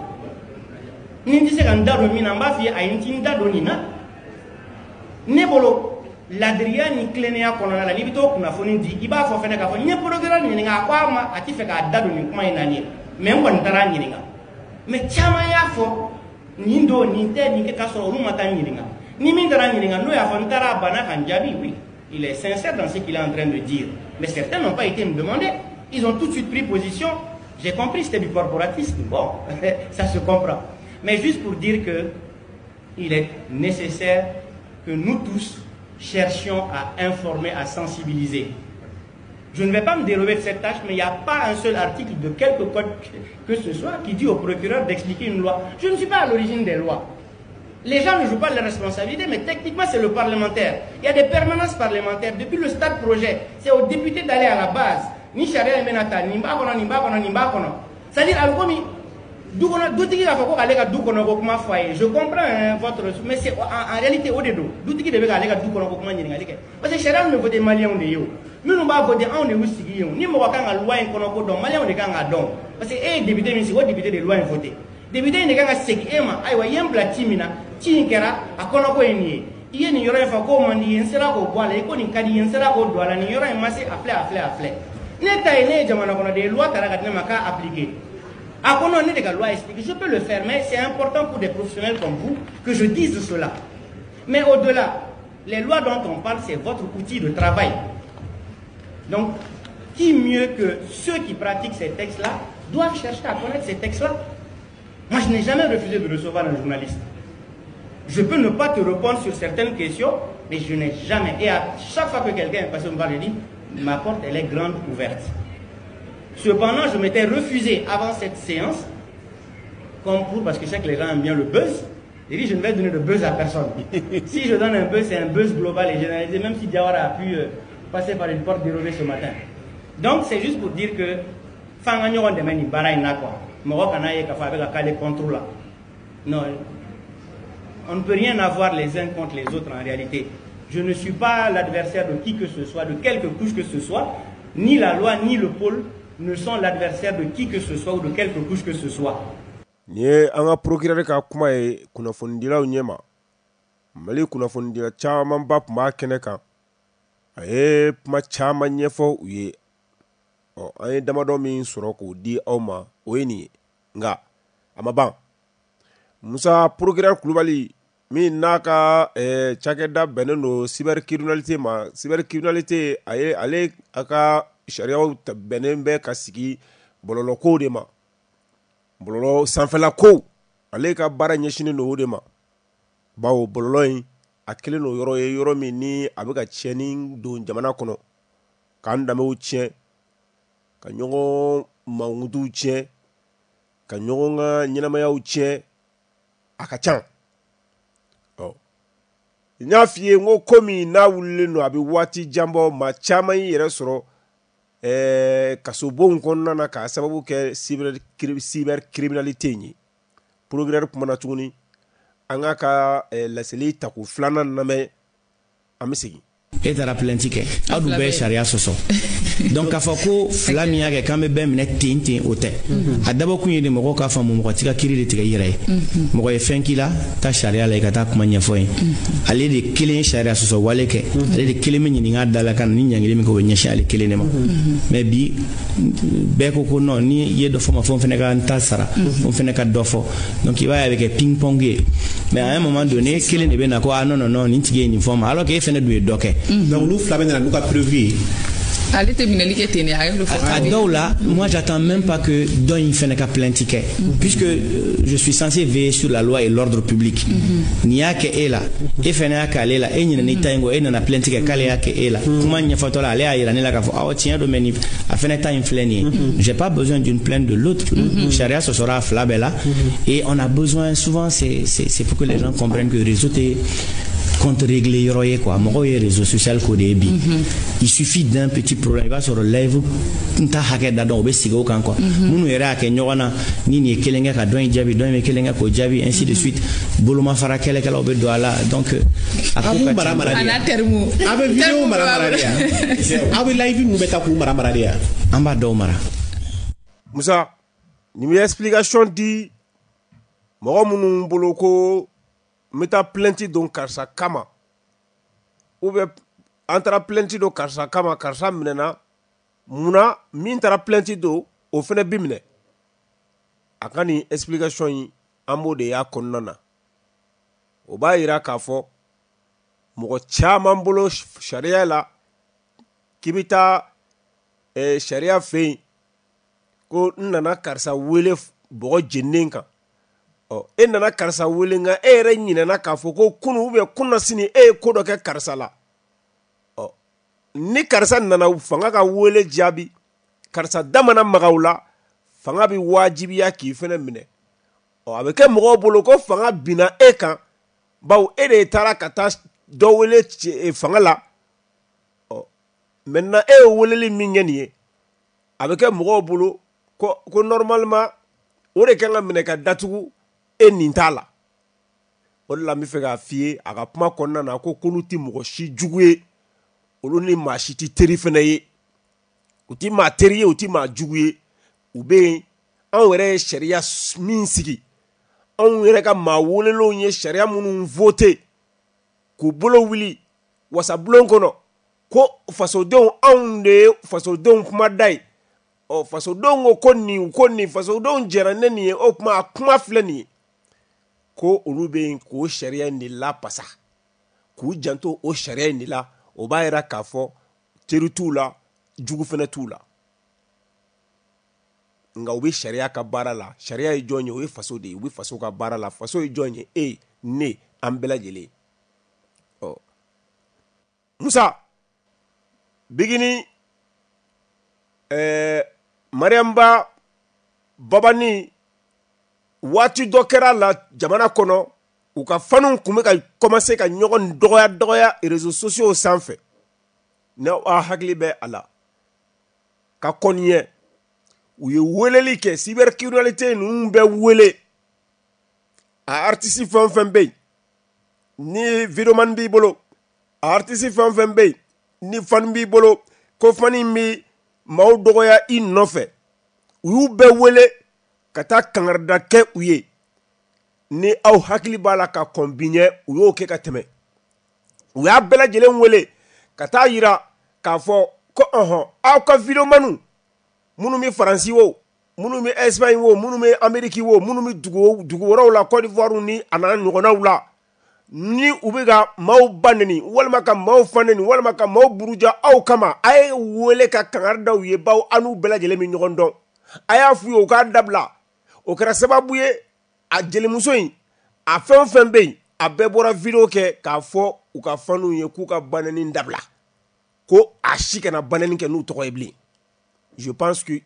Nebolo, l'Adriani Clénéa Colonel, la Libito, qu'on a fourni dit, il va faire un café, il n'y a pas de grande, il n'y a pas de fait qu'à date de comment il a dit, mais on va mais Tiamaya fo. Nindo ninte ni ke kasoro lu mata nyiringa ni min dara nyiringa no ya fontara bana kan jabi oui il est sincère dans ce qu'il est en train de dire mais certains n'ont pas été me demander ils ont tout de suite pris position j'ai compris c'était du corporatisme bon ça se comprend mais juste pour dire que il est nécessaire que nous tous cherchions à informer à sensibiliser. Je ne vais pas me dérober de cette tâche, mais il n'y a pas un seul article de quelque code que ce soit qui dit au procureur d'expliquer une loi. Je ne suis pas à l'origine des lois. Les gens ne jouent pas leurs responsabilités, mais techniquement, c'est le parlementaire. Il y a des permanences parlementaires. Depuis le stade projet, c'est aux députés d'aller à la base. Ni charia et menata, ni mbakono, ni mbakono, ni mbakono. C'est-à-dire, je comprends votre... Mais c'est en réalité au dédo. Parce que charia ne veut des Maliens de yo. Nous ne pouvons pas voter en Russie. Ni moi quand la loi est qu'on Malien de quand don. Parce que les députés, mais c'est quoi député de loi voté. Député ne quand c'est qui ema, aïwa yem blatimina, tinkera, à Konoko eni. Il y a une yora fa ko mandi yensera ko boile, ko ni kadi yensera ko douala ni yora massé appelé. Neta ene jamana kono des lois taragat ne maka appliquer. Je peux le faire, mais c'est important pour des professionnels comme vous que je dise cela. Mais au-delà, les lois dont on parle, c'est votre outil de travail. Donc, qui mieux que ceux qui pratiquent ces textes-là doivent chercher à connaître ces textes-là. Moi, je n'ai jamais refusé de recevoir un journaliste. Je peux ne pas te répondre sur certaines questions, mais je n'ai jamais. Et à chaque fois que quelqu'un est passé me voir, je dis, ma porte, elle est grande ouverte. Cependant, je m'étais refusé avant cette séance, parce que je sais que les gens aiment bien le buzz. J'ai dit, je ne vais donner de buzz à personne. Si je donne un buzz, c'est un buzz global et généralisé, même si Diawara a pu passer par une porte dérobée ce matin. Donc, c'est juste pour dire que, non, on ne peut rien avoir les uns contre les autres en réalité. Je ne suis pas l'adversaire de qui que ce soit, de quelque couche que ce soit. Ni la loi, ni le pôle ne sont l'adversaire de qui que ce soit ou de quelque couche que ce soit. Ni anga procureur ka kuma e kunafondila unyema. Mali kunafondila chama mbap ma keneka. Aye ma chama nyefo uye. Aye damado min suroko di oma oeni nga amaban. Musa procureur Kulubali mi naka chakeda beneno cybercriminalité aye ale aka sharia benembe kasiki bololo ko de ma bololo sanfela ko ale ka bara nyeshini no de ma bawo bololo yin akele no yoro mi ni abeka cheni do jamana kono kan dame u chien ka nyogo mangudu chien ka nyogo nga nyinama ya u chien akachan nya fie ngo komi na wule no abi wati jambo ma chama yere soro kasobo nkonna na ka sababu ke cyber criminalité ni progrès kuma na tuni anga ka la seli taku flana na me amisigi et à la plantike adu be sharia soso donc afa ko flami yake kambe be mine tintin ote adabo kunyi de moko ka fa mo tika kiri de tika yire moko e fenkila ta sharia la ikata kuma nyefoyin ale de kilin sharia soso wale ke ale de kilin ni nga dala kan ni nyangile mi ko nyeshi ale kilin ma mais bi be ko non ni yedo foma fon fene ka ntasara fon fene ka dofo donc il va avec ping pongé mais à un moment donné kilin de be na ko non ni tige ni forme alors que fene du doke donc nous flamena nous a prévu moi j'attends même pas que Don il fait un plein ticket puisque je suis censé veiller sur la loi et l'ordre public nia ke ela e fena ka lela e nyina ni tango e na plein ticket kale ya ke ela kuma nya fotola ale ayira ne la ka fo awo tien do meni a fena time fleni j'ai pas besoin d'une plainte de l'autre charia ce sera flabella et on a besoin souvent c'est pour que les gens comprennent que le réseau est contre-régler yoye quoi mo les réseaux sociaux ko de bi il suffit d'un petit problème il va se relève nta hake da don be sigo kan quoi munu era ke nyona ni ni kelenga ka don jabi don me kelenga ko jabi ainsi de suite boloma fara kele kala obe do ala donc abu maramara ana termu abe video maramara dia abe live nu beta ku maramara dia amba do mara Musa ni mi explication di mo munu boloko meta plenty don karsa kama ube antara plenty do karsa kama karsa minena muna min tara plenty do o fene bimne akani explication yi ambo de ya konnana o ba ira ka fo mo chama mbolo sharia la kibita sharia fe ko nana karsa wele bo jenenka e nana karsa welenga ere nyina na kafo ko kunu ube kunna sini ko do ke karsa la ni karsa nana fanga ka wele jabi karsa damana magawla fanga bi wajibi ya ki fene mine abeke mo bolo ko fanga bina kan baw de tara kata do wele fanga la maintenant weleli minyeni abeke mo bolo ko normalement ore kanga mine ka datugu nintala wala mi fega fie aga kuma konna na ko kuluti mo shi juguye olu ni ma shi ti teri fene ye uti ma teri ye uti ma juguye ube an were sharia min sigi an were ka ma wolelo nye sharia munu vote ku bolo wili wasa blon kono ko faso don an de faso don kuma dai fasodenw ko nin fasodenw jɛra ne nin ye o kuma a kuma filɛ nin ye ko olu bɛ yen k'o sariya in de lapasa k'u janto o sariya in de la o b'a yira k'a fɔ teri t'u la jugu fɛnɛ t'u la nka u bɛ sariya ka baara la sariya ye jɔn ye o ye faso de ye u bɛ faso ka baara la faso ye jɔn ye e ne an bɛɛ lajɛlen Musa bigini Mariamba Babani waati dɔ kɛra la jamana kɔnɔ u ka fanu kun bɛ ka commencer ka ɲɔgɔn dɔgɔya réseaux sociaux sanfɛ ne a hakili bɛ a la ka kɔniɲɛ u ye weleli kɛ cybercriminalité ninnu bɛ wele a artiste fɛn o fɛn bɛ yen ni videoman b'i bolo a artiste fɛn o fɛn bɛ yen ni fan b'i bolo ko fani bɛ maaw dɔgɔya i nɔfɛ u y'u bɛɛ wele ka taa kangarida kɛ u ye ni aw hakili b'a la ka kɔn bi ɲɛ u y'o kɛ ka tɛmɛ u y'a bɛɛ lajɛlen wele ka taa yira k'a fɔ ko aw ka videomanu minnu bɛ Faransi wo minnu bɛ Espagne wo minnu bɛ Amérique wo minnu bɛ dugu wɛrɛw la Côte d'Ivoire ni a n'a ɲɔgɔnnaw la ni u bɛ ka maaw ba neni walima ka maaw fa neni walima ka maaw buruja aw kama a ye wele ka kangari da u ye baw an n'u bɛɛ lajɛlen bɛ ɲɔgɔn dɔn a y'a f'u ye u k'a dabila o kɛra sababu ye a jelimuso in a fɛn o fɛn bɛ yen a bɛɛ bɔra video kɛ k'a fɔ u ka fanuw ye k'u ka baneni dabila ko a si kana baneni kɛ n'u tɔgɔ ye bilen je pense que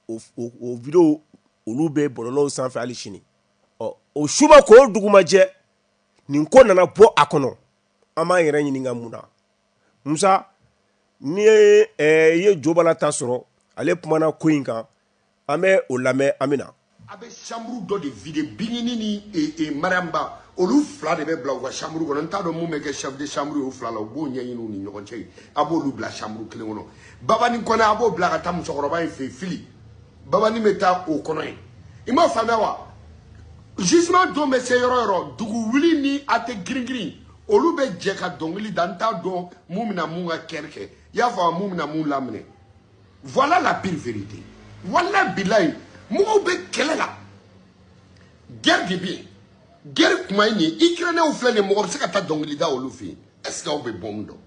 o video olu bɛ bɔlɔlɔw sanfɛ hali sini o suba k'o dugumajɛ nin ko nana bɔ a kɔnɔ an b'an yɛrɛ ɲininka mun na Musa ni ye Jobala ta sɔrɔ ale kumana ko in kan an bɛ o lamɛn an bɛ na a bɛ chambre dɔ de vide Bigini ni Mariamba olu fila de bɛ bila u ka chambre kɔnɔ n t'a dɔn mun bɛ kɛ chef de chambre ye o fila la u b'o ɲɛɲini u ni ɲɔgɔn cɛ a b'olu bila chambre kelen kɔnɔ Babani kɔnɔ a b'o bila ka taa musokɔrɔba in fɛ yen Fili Babani bɛ taa o kɔnɔ yen i m'a faamuya wa jugement don bɛ se yɔrɔ o yɔrɔ dugu wuli ni a tɛ girin-girin olu bɛ jɛ ka dɔnkili da n t'a dɔn mun bɛna mun ka kɛri kɛ i y'a fɔ mun bɛna mun laminɛ voilà la pire vérité walahi bilahi mɔgɔw bɛ kɛlɛ la guerre de bɛ yen guerre kuma ye nin ye Ukrainien filɛ nin ye mɔgɔ bɛ se ka taa dɔnkili da olu fɛ yen est-ce que aw bɛ bɔ min dɔn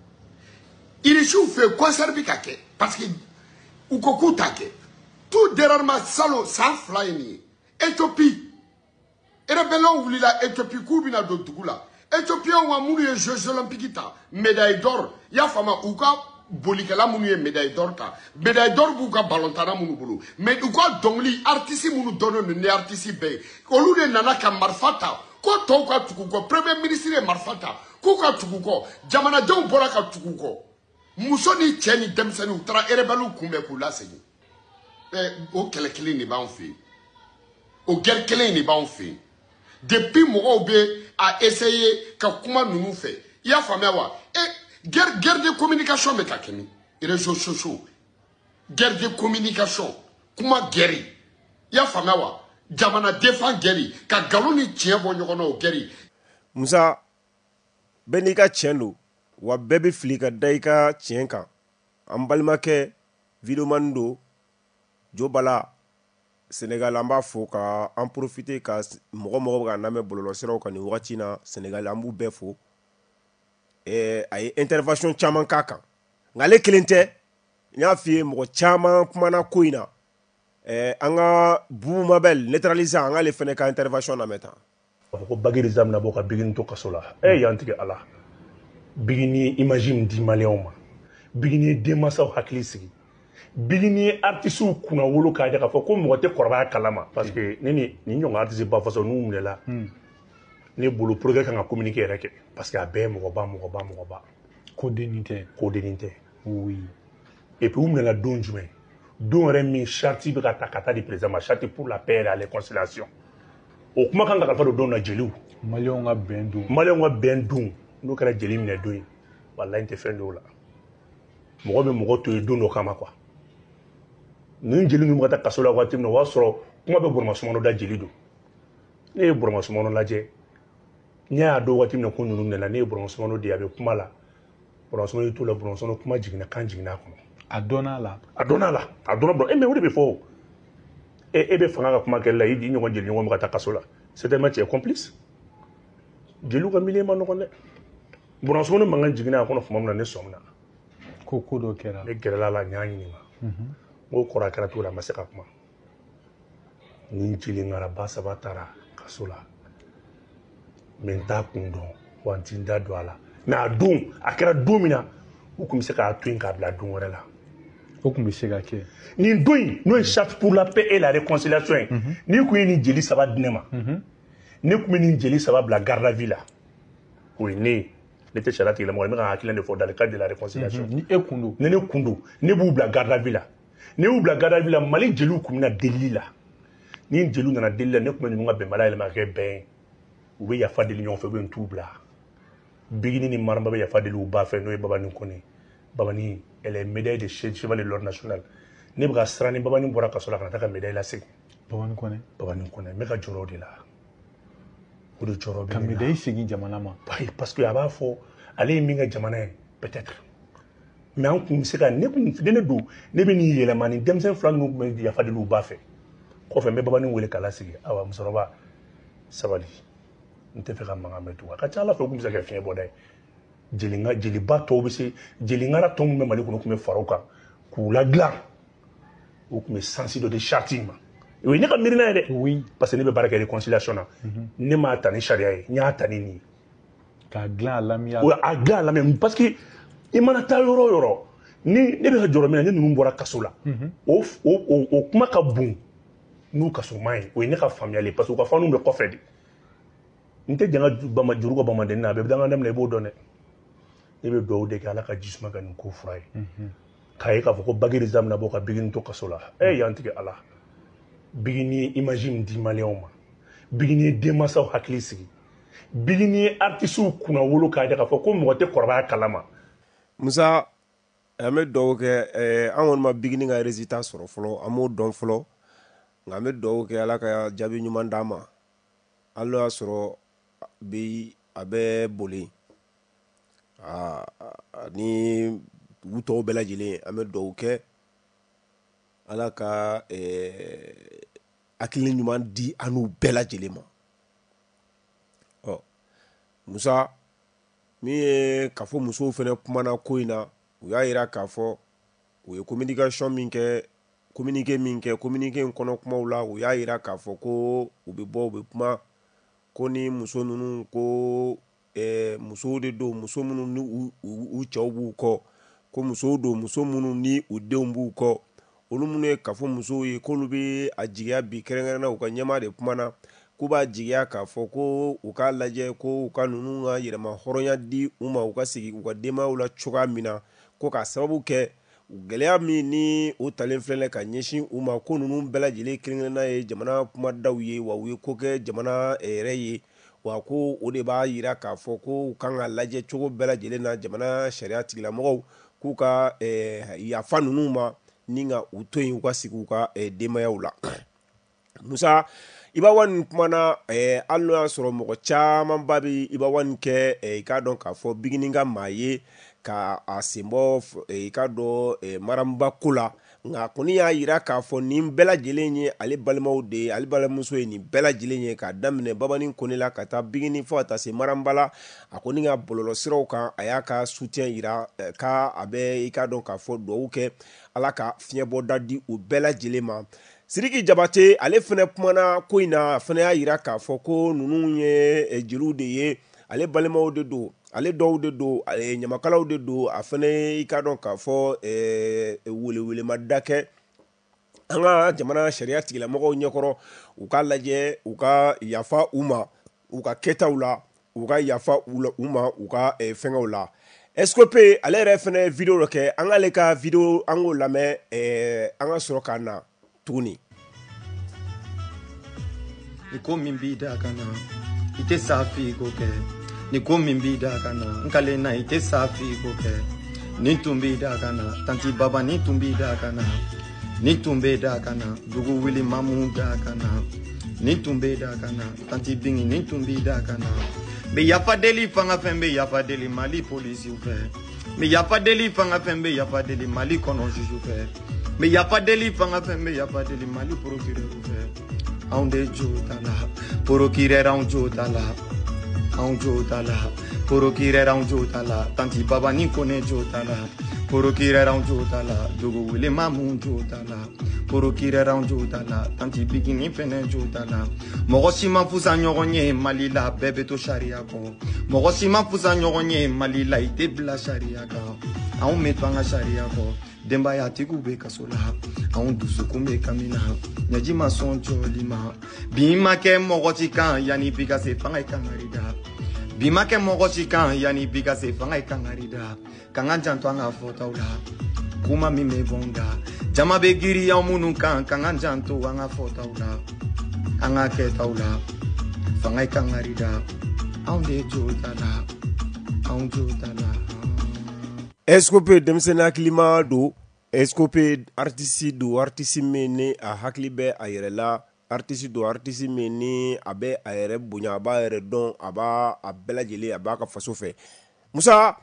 Irisiw fɛ yen concert bɛ ka kɛ parce que u ko k'u t'a kɛ tout dernièrement salon san fila ye nin ye Éthiopie rebellion wulila Éthiopie k'u bɛna don dugu la Éthiopiens wa minnu ye Jeux olympiques ta médaille d'or i y'a faamu u ka bolikɛla minnu ye médaille d'or ta médaille d'or b'u ka ballontanna minnu bolo mais u ka dɔnkili artiste minnu dɔnnen don ni artiste bɛɛ ye olu de nana ka marifa ta ko tɔw ka tugu kɔ premier ministre ye marifa ta k'u ka tugu kɔ jamanadenw bɔra ka tugu kɔ muso ni cɛ ni denmisɛnninw u taara rebelliw kunbɛn k'u lasegin o kɛlɛ kelen de b'anw fɛ yen o guerre kelen de b'anw fɛ yen depuis mɔgɔw bɛ a essayer ka kuma ninnu fɛ i y'a faamuya wa guerre de communication bɛ ka kɛ min réseaux sociaux guerre de communication kuma guerre i y'a faamuya wa jamana défend guerre ka nkalon ni tiɲɛ bɔ ɲɔgɔn na o guerre Musa bɛɛ n'i ka tiɲɛ don wa bɛɛ bɛ fili ka da i ka tiɲɛ kan an balimakɛ videoman don Jobala Sénégal an b'a fɔ ka an profiter ka mɔgɔ bɛ ka lamɛn bɔlɔlɔsiraw kan nin wagati na Sénégal an b'u bɛɛ fo a ye intervention caman k'a kan nka ale kelen tɛ n y'a f'i ye mɔgɔ caman kumana ko in na an ka Bubu Mabel neutraliser an k'ale fɛnɛ ka intervention lamɛn tan a fɔ ko Bagiri Zam na bɔ ka Bigini to kaso la yan tigɛ Ala Bigini ye image min di maliyɛnw ma Bigini ye denmansaw hakili sigi Bigini ye artistes kunna wolo k'a k'a fɔ ko mɔgɔ tɛ kɔrɔbaya kalama parce que ni ɲɔgɔn artiste ba façon n'u minɛla ne bolo progrès kan ka communiquer yɛrɛ kɛ parce que a bɛɛ ye mɔgɔba kodennin tɛ oui et puis u minɛla don jumɛn don yɛrɛ min charte bɛ ka taa di président ma charte pour la paix et la réconciliation o kuma kan ka kalifa don na jeliw maliyɛnw ka bɛn don n'o kɛra jeli minɛ don ye walahi n tɛ fɛn dɔw la mɔgɔ bɛ mɔgɔ to ye don dɔ kama quoi nin jeli ninnu ka taa kaso la waati min na o b'a sɔrɔ kuma bɛ Burama Sumano da jeli don ne ye Burama Sumano lajɛ n y'a dɔn waati min na ko ninnu nana ne ye Burama Sumano de ye a bɛ kuma la Burama Sumano y'i to la Burama Sumano kuma jiginna kan jiginna a kɔnɔ a donna la bro mais o de be fo e be fanga ka kuma kella yi ñoo jël ñoo ka ta kaso la c'est un match complice jelu ka milé ma no ko ne bon so no manga jigina ko no fuma na ne somna ko do kera e gere la nyaani ma ngo kora kara to la masaka kuma ni jili ngara basa batara kaso la menta kundo wantinda douala na dum akera domina ou comme c'est ka twin ka bla dum wala la ou comme c'est ka ke ni doyi no charte pour la paix et la réconciliation ni ko ni jeli ça va dinema ni ko ni jeli ça va bla garde la ville oui ni l'été charati le mo mi ka hakila de fo dans le cadre de la réconciliation ni e kundo ne kundo ne bu bla garde la ville ne bu bla garde la ville mali jelu ko na delila ni jelu na delila ne ko ni nga be mala ile ma ke ben ou ya fa de l'union fait ben tout bla bigini ni maramba be ya fa de lu ba fe no e baba ni kone baba ni elle est médaille de cheval de l'ordre national ne bra strani baba ni bora kasola kana ta médaille la sek baba ni kone me ka joro de la o de joro be ka médaille segi jamana ma parce que aba fo aller minga jamana peut-être mais on kun se ka ne kun de ne do ne be ni yele mani demsen flan no me ya fa de lu ba fe ko fe me baba ni wele kala segi awa musoroba sabali nte fe ka manga metu ka cha la fe kun se ka fin bodai jeli ba to be se jeli ngara to me mali ko me faroka ku la gla o ku me sensible de chartima oui ne ka mirina de oui parce que ne be baraka réconciliation na ne ma tani sharia yi nya tani ni ka gla lamia o a gla lamia parce que i mana ta yoro ni ne be joro me ne nunu bora kasola o kuma ka bun nu kaso mai o ne ka familiale parce que ka fanu be kofedi nte janga bama jurugo bama den na be danga dem le bo donne ne be do de kala ka jisma kan ko furay kay ka fo ko bagiri zamna boka bigin to kasola yantige ala bigini imagine di malioma bigini demasa haklisi bigini artisu kuna wolo ka de ka fo ko mo te korba kalama musa ame do ke amon ma bigini nga résultat soro folo amo don folo ngame do ke ala ka jabi nyuma ndama allo asoro bi abe boli ni wuto bela jile ame do ke ala ka akili nyuma di anu bela jile ma musa mi ka fo muso fene kumana ko ina u ya yira ka fo u ye communication min kɛ communiquer kono kuma la u ya yira ka fo ko u be bɔ u be kuma ko ni muso nunu ko muso de do muso munu ni u cɛw b'u kɔ ko muso do muso munu ni u denw b'u kɔ olu munu ye ka fo muso ye k'olu be a jigiya bi kɛrɛnkɛrɛnna u ka ɲɛma de kumana k'u b'a jigiya k'a fɔ ko u k'a lajɛ ko u ka nunu ka yɛrɛma hɔrɔnya di u ma u ka sigi u ka denbayaw la cogoya min na ko k'a sababu kɛ gɛlɛya min ni o talen filɛ ka ɲɛsin u ma ko nunu bɛɛ lajɛlen kelen-kelenna ye jamana kumadaw ye wa u ye ko kɛ jamana yɛrɛ ye wa ko o de b'a yira k'a fɔ ko u kan ka lajɛ cogo bɛɛ lajɛlen na jamana sariya tigilamɔgɔw k'u ka yafa nunu ma ni ka u to yen u ka sigi u ka denbayaw la musa Ibawan kumana hali n'o y'a sɔrɔ mɔgɔ caman ba bi Ibawan kɛ i k'a dɔn k'a fɔ bigini ka maa ye ka a sen bɔ i k'a dɔn maramba ko la nka kɔni y'a yira k'a fɔ nin bɛɛ lajɛlen ye ale balimaw de ye ale balimamuso ye nin bɛɛ lajɛlen ye k'a daminɛ babani kɔni la ka taa bigini fɔ ka taa se maramba la a kɔni ka bɔlɔlɔsiraw kan a y'a ka soutien yira k'a bɛ i k'a dɔn k'a fɔ duwawu kɛ ala ka fiɲɛbɔda di u bɛɛ lajɛlen ma Sidiki Jabate ale fana kumana ko in na fana y'a yira k'a fɔ ko ninnu ye jeliw de ye ale balimaw de don ale dɔw de don ɲamakalaw de don a fana i ka dɔn k'a fɔ welewelema da kɛ an ka jamana sariya tigilamɔgɔw ɲɛkɔrɔ u ka lajɛ u ka yafa u ma u ka kɛtaw la u ka yafa u ma u ka fɛngɛw la SKP ale yɛrɛ fana video dɔ kɛ an k'ale ka video an k'o lamɛn an ka sɔrɔ ka na tuguni ni ko min b'i da kana i tɛ sa f'i ko kɛ ni ko min b'i da kana n kalen na i tɛ sa f'i ko kɛ ni tun b'i da kana tanti baba ni tun b'i da kana ni tun b'i da kana dugu wuli mamu da kana ni tun b'i da kana tanti bingi ni tun b'i da kana bɛ yafa deli fanga fɛn bɛ yafa deli mali polisiw fɛ Mais y a pas de lit fanga fembe, y a pas de lit Mali kono juju fait. Mais y a pas de lit fanga fembe, y a pas de lit Mali procureur fait. Aunde jotala, procureur on jotala. On jotala, procureur on jotala. Tanti baba ni kone jotala. Procureur on jotala, dogo wile mamun jotala. Procureur on jotala, tanti bigini fene jotala. Mogosima fusa nyogonye Malila bebe to sharia ko. Mogosima fusa nyogonye Malila ite bla sharia ka. Aun metwanga sharia ko. Demba ya tiku be kasola. Aun dusu kumbe kamina. Nyajima son jolima. Bima ke mogotika yani bika se fanga kangarida. Bima ke mogotika yani bika se fanga kangarida. Kangan anga fotaula. Kuma mime bonda. Jama be giri ya munu kangan janto anga fotaula. Anga ketaula. Fanga kangarida. Aunde jotala. Aun jotala. Escope demsena klima do escope artiste do artiste mene a haklibe ayerela artiste do artiste mene abe ayere bunya ba ayere don aba abela jele aba ka faso fe Musa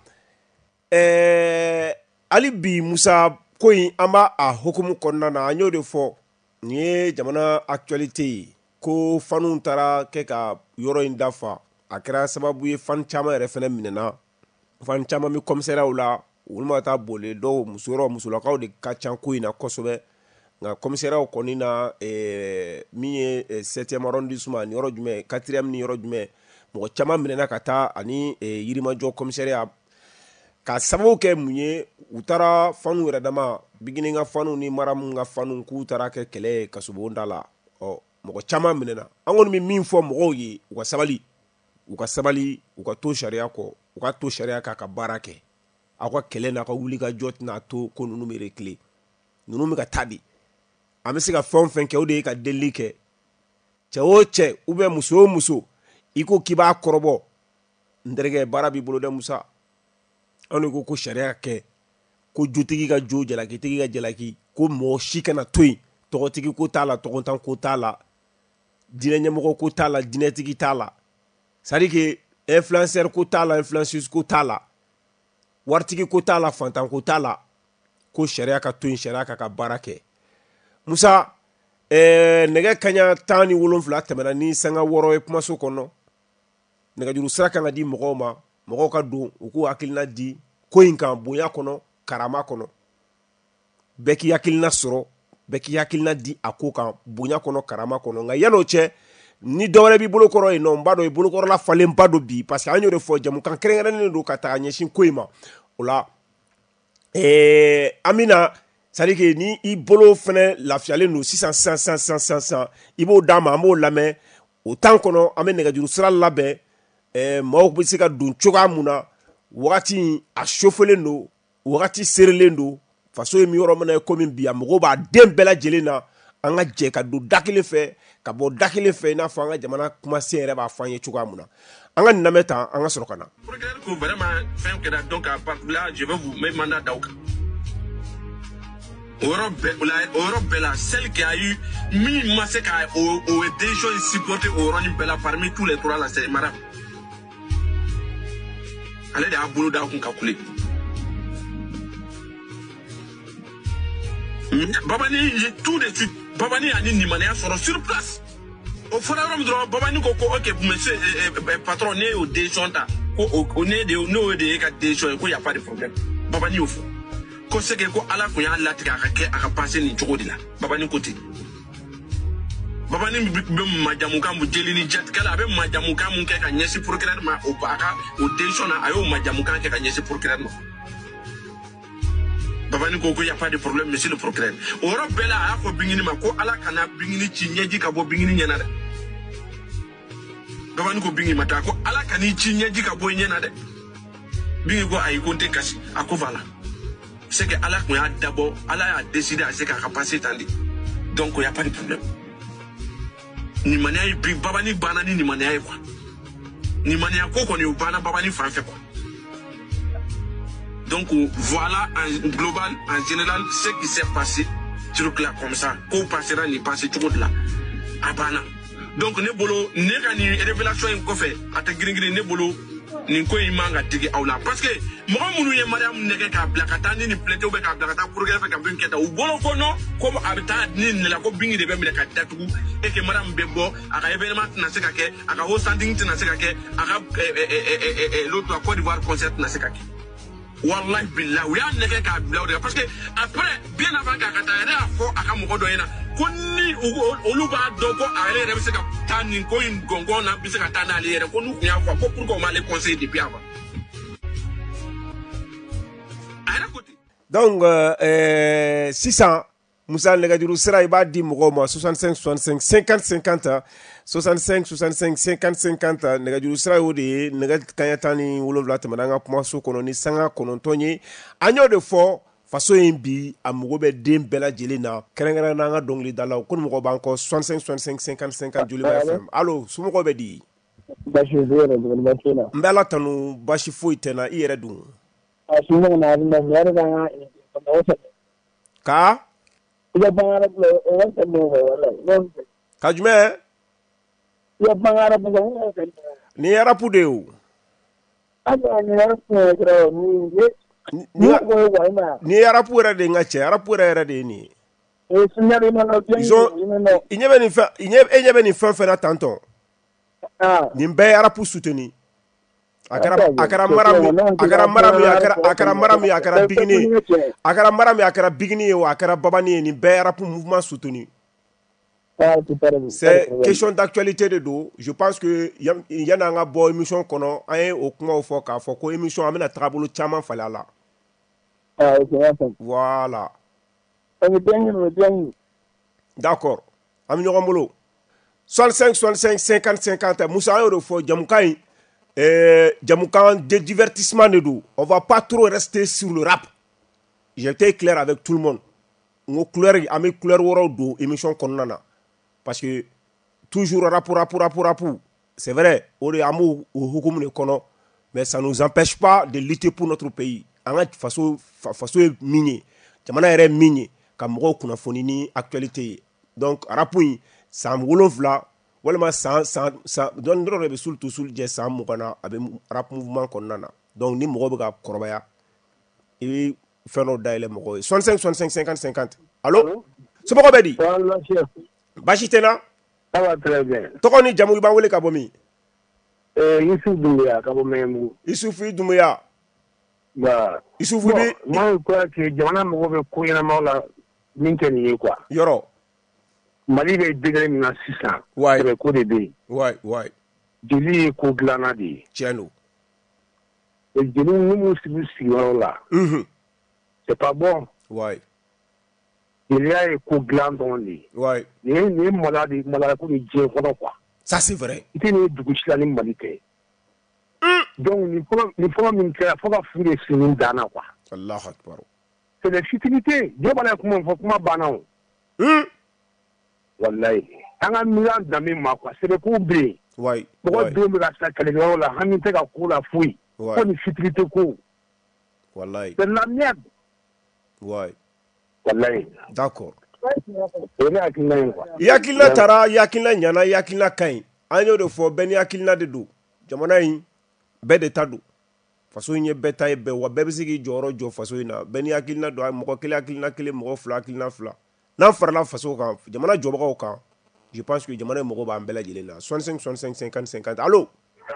ali bi Musa koyi amba a hukumu konna na anyo de fo ni jamana actualité ko fanu tara ke ka yoro indafa akra sababu ye fan chama refene minena fan chama mi komisera ula ulma ta bole do musoro musulakaw de ka can ko ina kosobe nga komisera koni na mi 7e arrondissement ni yoro jume 4e ni yoro jume mo chama minena kata ani yirima jo komisera ka sababu ke munye utara fanu wera dama bigini nga fanu ni maram nga fanu ku tara ke kele kasubo ndala o mo chama minena angon mi min fo mo yi uka sabali uka to sharia ko uka to sharia ka barake akwa kele na ka wuli ka jot na to ko nunu mi rekle nunu mi ka tabi amesi ka fon ke o de ka delike che o che ube muso iko kiba korobo nderege barabi bolo de Musa anu ko sharia ke ko jutigi ka jo jalaki tigi ka jalaki ko mo shika na toyi to tigi ko tala to kontan ko tala dine nyamo ko tala dine tigi tala sari ke influencer ko tala influenceuse ko tala wartigi ko tala fantan ko tala ko sharia ka toyi sharia ka barake Musa nege kanya tani wolonfla temena ni sanga woro e kuma so kono nega juru sraka ngadi mogo ka do ko akilna di ko inka bonya kono karama kono beki akilna soro beki akilna di akoka bonya kono karama kono nga yano che ni dore bi bolo koro e no mbado e bolo koro la falen pado bi parce que anyo refo jamu kan krengere do kata nyeshin koima ola amina sadike ni i bolo fene lafiale no 600 ibo dama mo lame o tan kono ame nega juru sira labe mawo bi sika dun choga muna wakati a chauffele no wakati serele no faso mi yoro mena ko min biya mo ba dem bela jelena anga je ka do dakile fe ka bo dakile fe na fa anga jamana kuma sere ba fanye choga muna anga nameta anga sorokana pour que vraiment fin que donc à part là je vais vous mettre mandat d'auka Europe là, celle qui a eu minimum c'est qu'a des gens supportés au Rwanda Bella parmi tous les trois là c'est Madame. Allez à boulot d'un calculé. Babani tout de suite Babani a dit ni manière sur place. Au forum droit Babani koko ok monsieur patron né au déjonta au né de no de ka déjon ko y a pas de problème. Babani au fond. Ko seke ko ala ko ya latika aka passer ni jogodi la babani côté babani be majamuka mu jelini jet kala be majamuka mu ke ka nyesi procureur ma o baka o tension ayo majamuka ke ka nyesi procureur ma babani ko ya pas de problème monsieur le procureur o robela a ko bingini ma ko ala kana bingini ci nyeji ka bo bingini nyana de babani ko bingini mata ko ala kani ci nyeji ka bo nyana de bingi ko ay konte kasi akovala c'est que Allah d'abord Allah a décidé à ce qu'à passer tandi donc il y a pas de problème ni manière bi babani banani ni manière quoi ni manière ko ni bana babani fa fait quoi donc voilà en global en général ce qui s'est passé truc là comme ça ko passera ni passer tout là abana donc ne bolo ne kani révélation ko fait ata gringri ne bolo nin ko in man ka digi aw la parce que mɔgɔ minnu ye mariam nɛgɛ k'a bila ka taa ni nin plainte ou bien k'a bila ka taa kurukɛ fɛ ka bin kɛ ta u bolo ko non ko a bɛ taa ni nin la ko bingi de bɛ minɛ ka datugu et que mariam bɛ bɔ a ka événement tɛna se ka kɛ a ka haut standing tɛna se ka kɛ a ka l'autre Côte d'Ivoire concert tɛna se ka kɛ wallahi billah u y'a nɛgɛ k'a bila o de parce que après bien avant k'a ka taa yɛrɛ y'a fɔ a ka mɔgɔ dɔ ɲɛna ko ni olu b'a dɔn ko a yɛrɛ bɛ se ka taa nin ko in gɔngɔn na bɛ se ka taa n'ale yɛrɛ ko n'u tun y'a fɔ ko pourquoi on m'ale conseiller depuis avant. Donc, 600, Moussa Négajuru sera, il va dire, 65, 65, 50, 50, 65, 65, 50, 50, Négajuru sera, ou de Négat Kayatani, ou l'Ovla, Tamananga, Pomasso, Kononi, Sanga, Konontoni, Agno de fort, façon imbi, Amoube, Dim, Bella Jelena, Kerenga, Dongli, Dala, Konmo Banco, 65, 65, 50, 50, Julie FM. Allô, Sumo Bedi. Mbela Tanu, Bashi Fuitena, Iredun. Ka? Ka jumɛn? Ni arapu de o. Ni arapu yɛrɛ de nka cɛ, arapu yɛrɛ de ye nin ye. I ɲɛ bɛ nin fɛn fɛn na tantɔn. Nin bɛɛ ye arapu soutenir. A kɛra bigini ye wa a kɛra babani ye nin bɛɛ rap mouvement soutenu. C'est question d'actualité de do. Je pense que yana an ka bɔ émission kɔnɔ an ye o kumaw fɔ k'a fɔ ko émission an bɛna taabolo caman falen a la. Voilà. D'accord. An bɛ ɲɔgɔn bolo. 65 65 50 50 Moussa an y'o de fɔ jamukan in Jamoukan de divertissement de do. On va pas trop rester sur le rap. J'étais clair avec tout le monde. On couleur ami couleur woro do émission konnana. Parce que toujours rap. C'est vrai, on est amour au hukum ne kono, mais ça nous empêche pas de lutter pour notre pays. En façon minier. Jamana ere minier comme ro kuna fonini actualité. Donc rapui ça m'wolof là. Walima san don dɔrɔn de bɛ sul tu sul jɛ san mugan na a bɛ rap mouvement kɔnɔna na donc ni mɔgɔ bɛ ka kɔrɔbaya i bɛ fɛn dɔ dayɛlɛ mɔgɔ ye 65 65 50 50 allo somɔgɔw bɛ di baasi tɛ na tɔgɔ ni jamu i b'an wele ka bɔ min Yusuf Dumbuya ka bɔ Mɛnbugu Isufu Dumbuya Isufu bi moi je crois que jamana mɔgɔ bɛ ko ɲɛnamaw la min kɛ nin ye quoi yɔrɔ Mali bɛ degré min na sisan sɛbɛ ko de bɛ yen jeli ye ko dilanna de ye tiɲɛ don jeli minnu sigiyɔrɔ la c'est pas bon jeliya ye ko dilan dɔrɔn de ye nin ye mala ko ni diɲɛ kɔnɔ quoi ça c'est vrai i tɛ nin ye dugu si la ni Mali tɛ donc nin fɔlɔ min kɛra fo ka furu de sini danna quoi Allahu akbar c'est des futilités Dieu b'a la kuma banna o wallahi an ka milan danbe ma quoi c'est ko bɛ yen mɔgɔ denw bɛ ka sa kɛlɛkɛyɔrɔ la hami tɛ ka ko la foyi ko ni futilité ko wallahi c'est la merde wallahi d'accord o ne hakilina ye quoi i hakilina taara i hakilina ɲana i hakilina ka ɲi an y'o de fɔ bɛɛ ni hakilina de don jamana in bɛɛ de ta don faso in ye bɛɛ ta ye bɛɛ wa bɛɛ bɛ se k'i jɔyɔrɔ jɔ faso in na bɛɛ ni hakilina don mɔgɔ kelen hakilina kelen mɔgɔ fila hakilina fila n'an farala faso kan jamana jɔbagaw kan je pense que jamana mɔgɔw b'an bɛɛ lajɛlen na 65 65 50 50 allo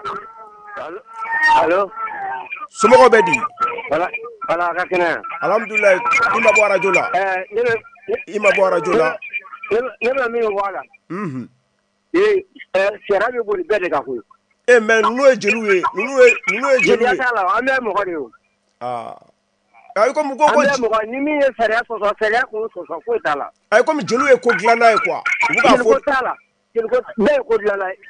somɔgɔw bɛ di ala ka kɛnɛ alhamdulilayi i ma bɔ arajo la i ma bɔ arajo la ne bɛ min fɔ a la sariya bɛ boli bɛɛ de kan koyi mais ninnu ye jeliw ye ninnu ye jeliw ye an bɛ mɔgɔ de ye ayi komi ko an bɛ mɔgɔ ni min ye sariya sɔsɔ sariya kun sɔsɔ foyi t'a la ayi komi jeliw ye ko dilanna ye quoi u bɛ k'a fɔ jeliko t'a la jeliko bɛɛ ye ko dilanna ye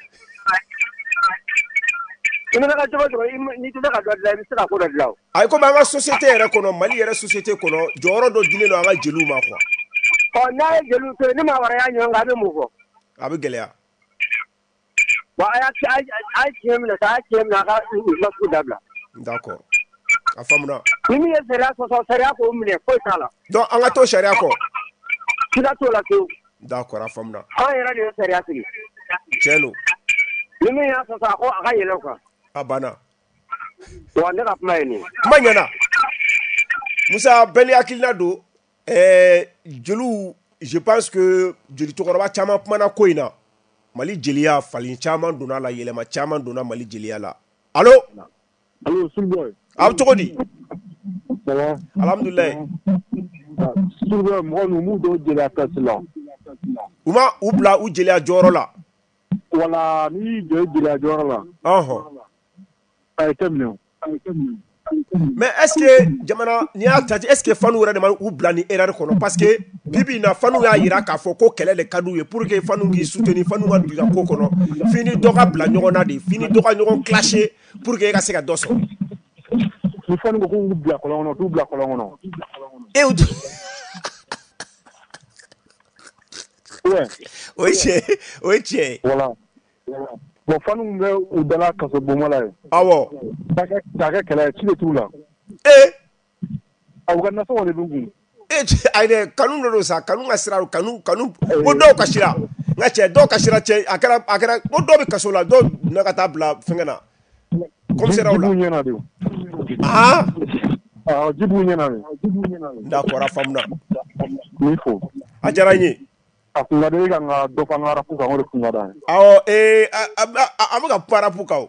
i bɛ ka cogo n'i tɛ se ka dɔ dilan i bɛ se ka ko dɔ dilan o ayi komi an ka société yɛrɛ kɔnɔ Mali yɛrɛ société kɔnɔ jɔyɔrɔ dɔ dilen don an ka jeliw ma quoi n'a ye jeliw to yen ni maa wɛrɛ y'a ɲɔgɔn kan a bɛ mun fɔ a bɛ gɛlɛya wa a y'a tiɲɛ minɛ a ka sugu dabila d'accord a faamuna ni min ye sariya sɔsɔ sariya k'o minɛ foyi t'a la donc an ka to sariya kɔ siga t'o la fiyewu d'accord a faamuna an yɛrɛ de ye sariya sigi tiɲɛ don ni min y'a sɔsɔ a ko a ka yɛlɛ o kan a banna wa ne ka kuma ye nin kuma ɲɛna Musa bɛɛ ni hakilina don jeliw je pense que jeli cɛkɔrɔba caman kumana ko in na Mali jeliya falen caman donna la yɛlɛma caman donna Mali jeliya la allo Sulboy aw cogo di alhamdulilayi Sulboy mɔgɔ ninnu m'u dɔw jeliya kasi la u ma u bila u jeliya jɔyɔrɔ la wala ni jeliya jɔyɔrɔ la a ye kɛ minɛ mais est-ce que jamana ni y'a jate est-ce que fanu yɛrɛ de ma u bila ni erreur kɔnɔ parce que bibi na fanu y'a yira k'a fɔ ko kɛlɛ de ka d'u ye pour que fanu k'i soutenir fanu ka don i ka ko kɔnɔ fini dɔ ka bila ɲɔgɔn na de fini dɔ ka ɲɔgɔn clasher pour que e ka se ka dɔ sɔrɔ ni fanu ko k'u bila kɔlɔn kɔnɔ t'u bila kɔlɔn kɔnɔ o ye tiɲɛ voilà bon fanu bɛ u dala kaso bomala ye awɔ k'a kɛ kɛlɛ ci de t'u la u ka nasɔngɔ de b'u kun ayi dɛ kanu de don sa kanu ka sira kanu ko dɔw ka sira nka cɛ dɔw ka sira cɛ a kɛra ko dɔw bɛ kaso la dɔw na ka taa bila fɛngɛ na commissaire la ji b'u ɲɛna de d'accord a faamuna ni fo a diyara n ye a kun ka di e ka n ka dɔ fɔ an ka arapu kan o de kun ka d'an ye awɔ an bɛ ka kuma arapu kan o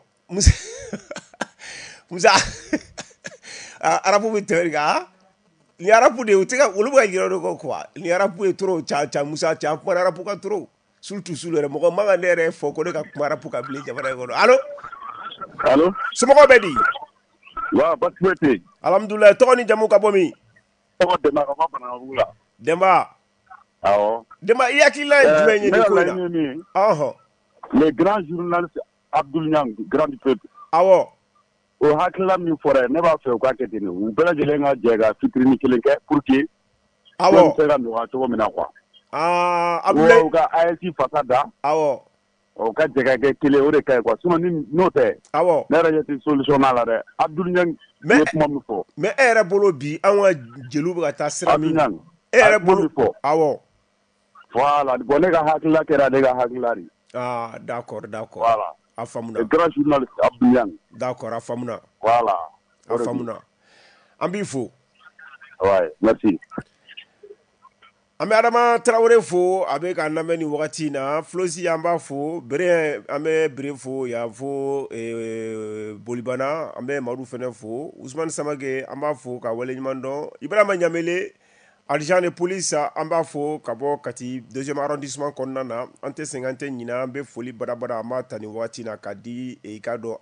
Musa arapu bɛ tɛmɛ kan ni arapu de u tɛ ka olu bɛ ka yɛrɛ de kɔ quoi ni arapu ye trop ca Musa ca an kuma arapu kan trop surtout sulu yɛrɛ mɔgɔ man kan ne yɛrɛ fɔ ko ne ka kuma arapu kan bilen jamana in kɔnɔ allo somɔgɔw bɛ di wa basi foyi tɛ yen alhamdulilayi tɔgɔ ni jamu ka bɔ min tɔgɔ Demba ka bɔ Banankɔrɔbugu la Demba awɔ Demba i hakilina ye jumɛn ye nin ko in na le grand journaliste Abdoul Niang grand du peuple awɔ o hakilila min fɔra ne b'a fɛ u ka kɛ ten u bɛɛ lajɛlen ka jɛ ka fitiri kelen kɛ pour que awɔ se ka nɔgɔya cogo min na quoi Abdoulaye u ka AES fasa da awɔ o ka jɛ ka kɛ kelen o de ka ɲi quoi sinon n'o tɛ awɔ ne yɛrɛ ɲɛ tɛ solution n'a la dɛ Abdoul Niang ye kuma min fɔ mais e yɛrɛ bolo bi an ka jeliw bɛ ka taa sira min e yɛrɛ bolo awɔ voilà bon ne ka hakilila kɛra ne ka hakilila de d'accord voilà a faamuna grand journaliste Abdoul Niang d'accord a faamuna voilà a faamuna an b'i fo ouais merci an bɛ Adama Tarawele fo a bɛ ka lamɛn nin wagati in na Flosi an b'a fo Bere an bɛ Bere fo yan fo Bolibana an bɛ Madu fɛnɛ fo Usmane Samake an b'a fo ka waleɲuman dɔn Ibrahima Ɲamele agent de police an b'a fo ka bɔ Kati 2e arrondissement kɔnɔna na an tɛ sɛgɛn an tɛ ɲina an bɛ foli badabada an b'a ta nin wagati in na ka di i ka dɔn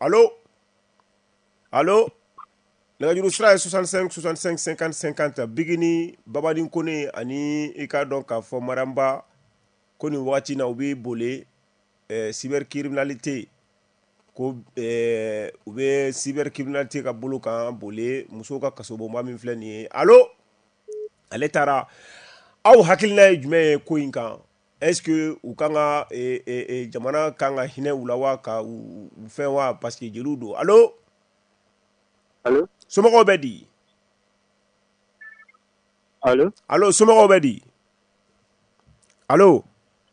allo nɛgɛjuru sira ye 65 65 50 50 Bigini Babani Kone ani i ka dɔn k'a fɔ Maramba ko nin wagati in na u bɛ boli cybercriminalité ko u bɛ cybercriminalité ka bolo kan boli musow ka kasobonba min filɛ nin ye allo ale taara aw hakilina ye jumɛn ye ko in kan est-ce que u kan ka jamana kan ka hinɛ u la wa ka u fɛn wa parce que jeliw don allo somɔgɔw bɛ di allo somɔgɔw bɛ di allo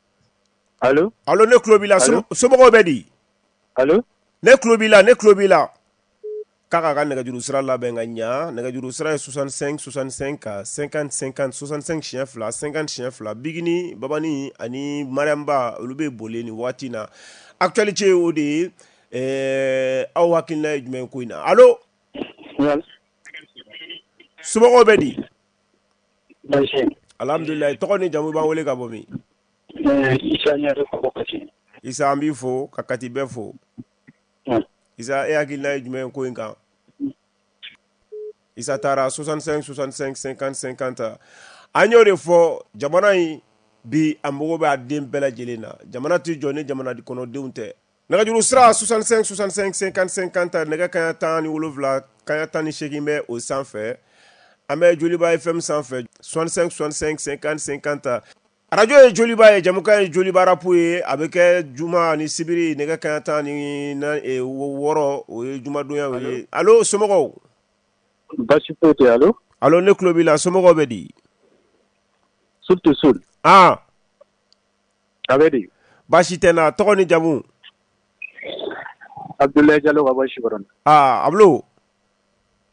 ne tulo b'i la somɔgɔw bɛ di ne tulo b'i la k'a ka nɛgɛjuru sira labɛn ka ɲa nɛgɛjuru sira ye 65 65 50 50 65 siɲɛ 2 50 siɲɛ 2 Bigini Babani ani Mariamba olu bɛ boli nin waati na actualité o de ye aw hakilina ye jumɛn ko in na allo somɔgɔw bɛ di alhamdulilayi tɔgɔ ni jamu b'an wele ka bɔ min Isa an b'i fo ka Kati bɛɛ fo Isa e hakilina ye jumɛn ko in kan Isa taara 65 65 50 50 an y'o de fɔ jamana in bi a mago bɛ a den bɛɛ lajɛlen na jamana tɛ jɔ ni jamana kɔnɔdenw tɛ nɛgɛjuru sira 65 65 50 50 nɛgɛ kaɲa 17 kaɲa 18 bɛ o sanfɛ an bɛ Joliba FM sanfɛ 65 65 50 50 radio ye Joliba ye jamukan ye Joliba rapu ye a bɛ kɛ juma ni sibiri nɛgɛ kaɲa 16 o ye jumadonya ye allo somɔgɔw basi foyi tɛ allo ne tulo b'i la somɔgɔw bɛ di surtout sul a bɛ di basi tɛ na tɔgɔ ni jamu Abdoulaye Diallo ka bɔ Sikɔrɔni Ablo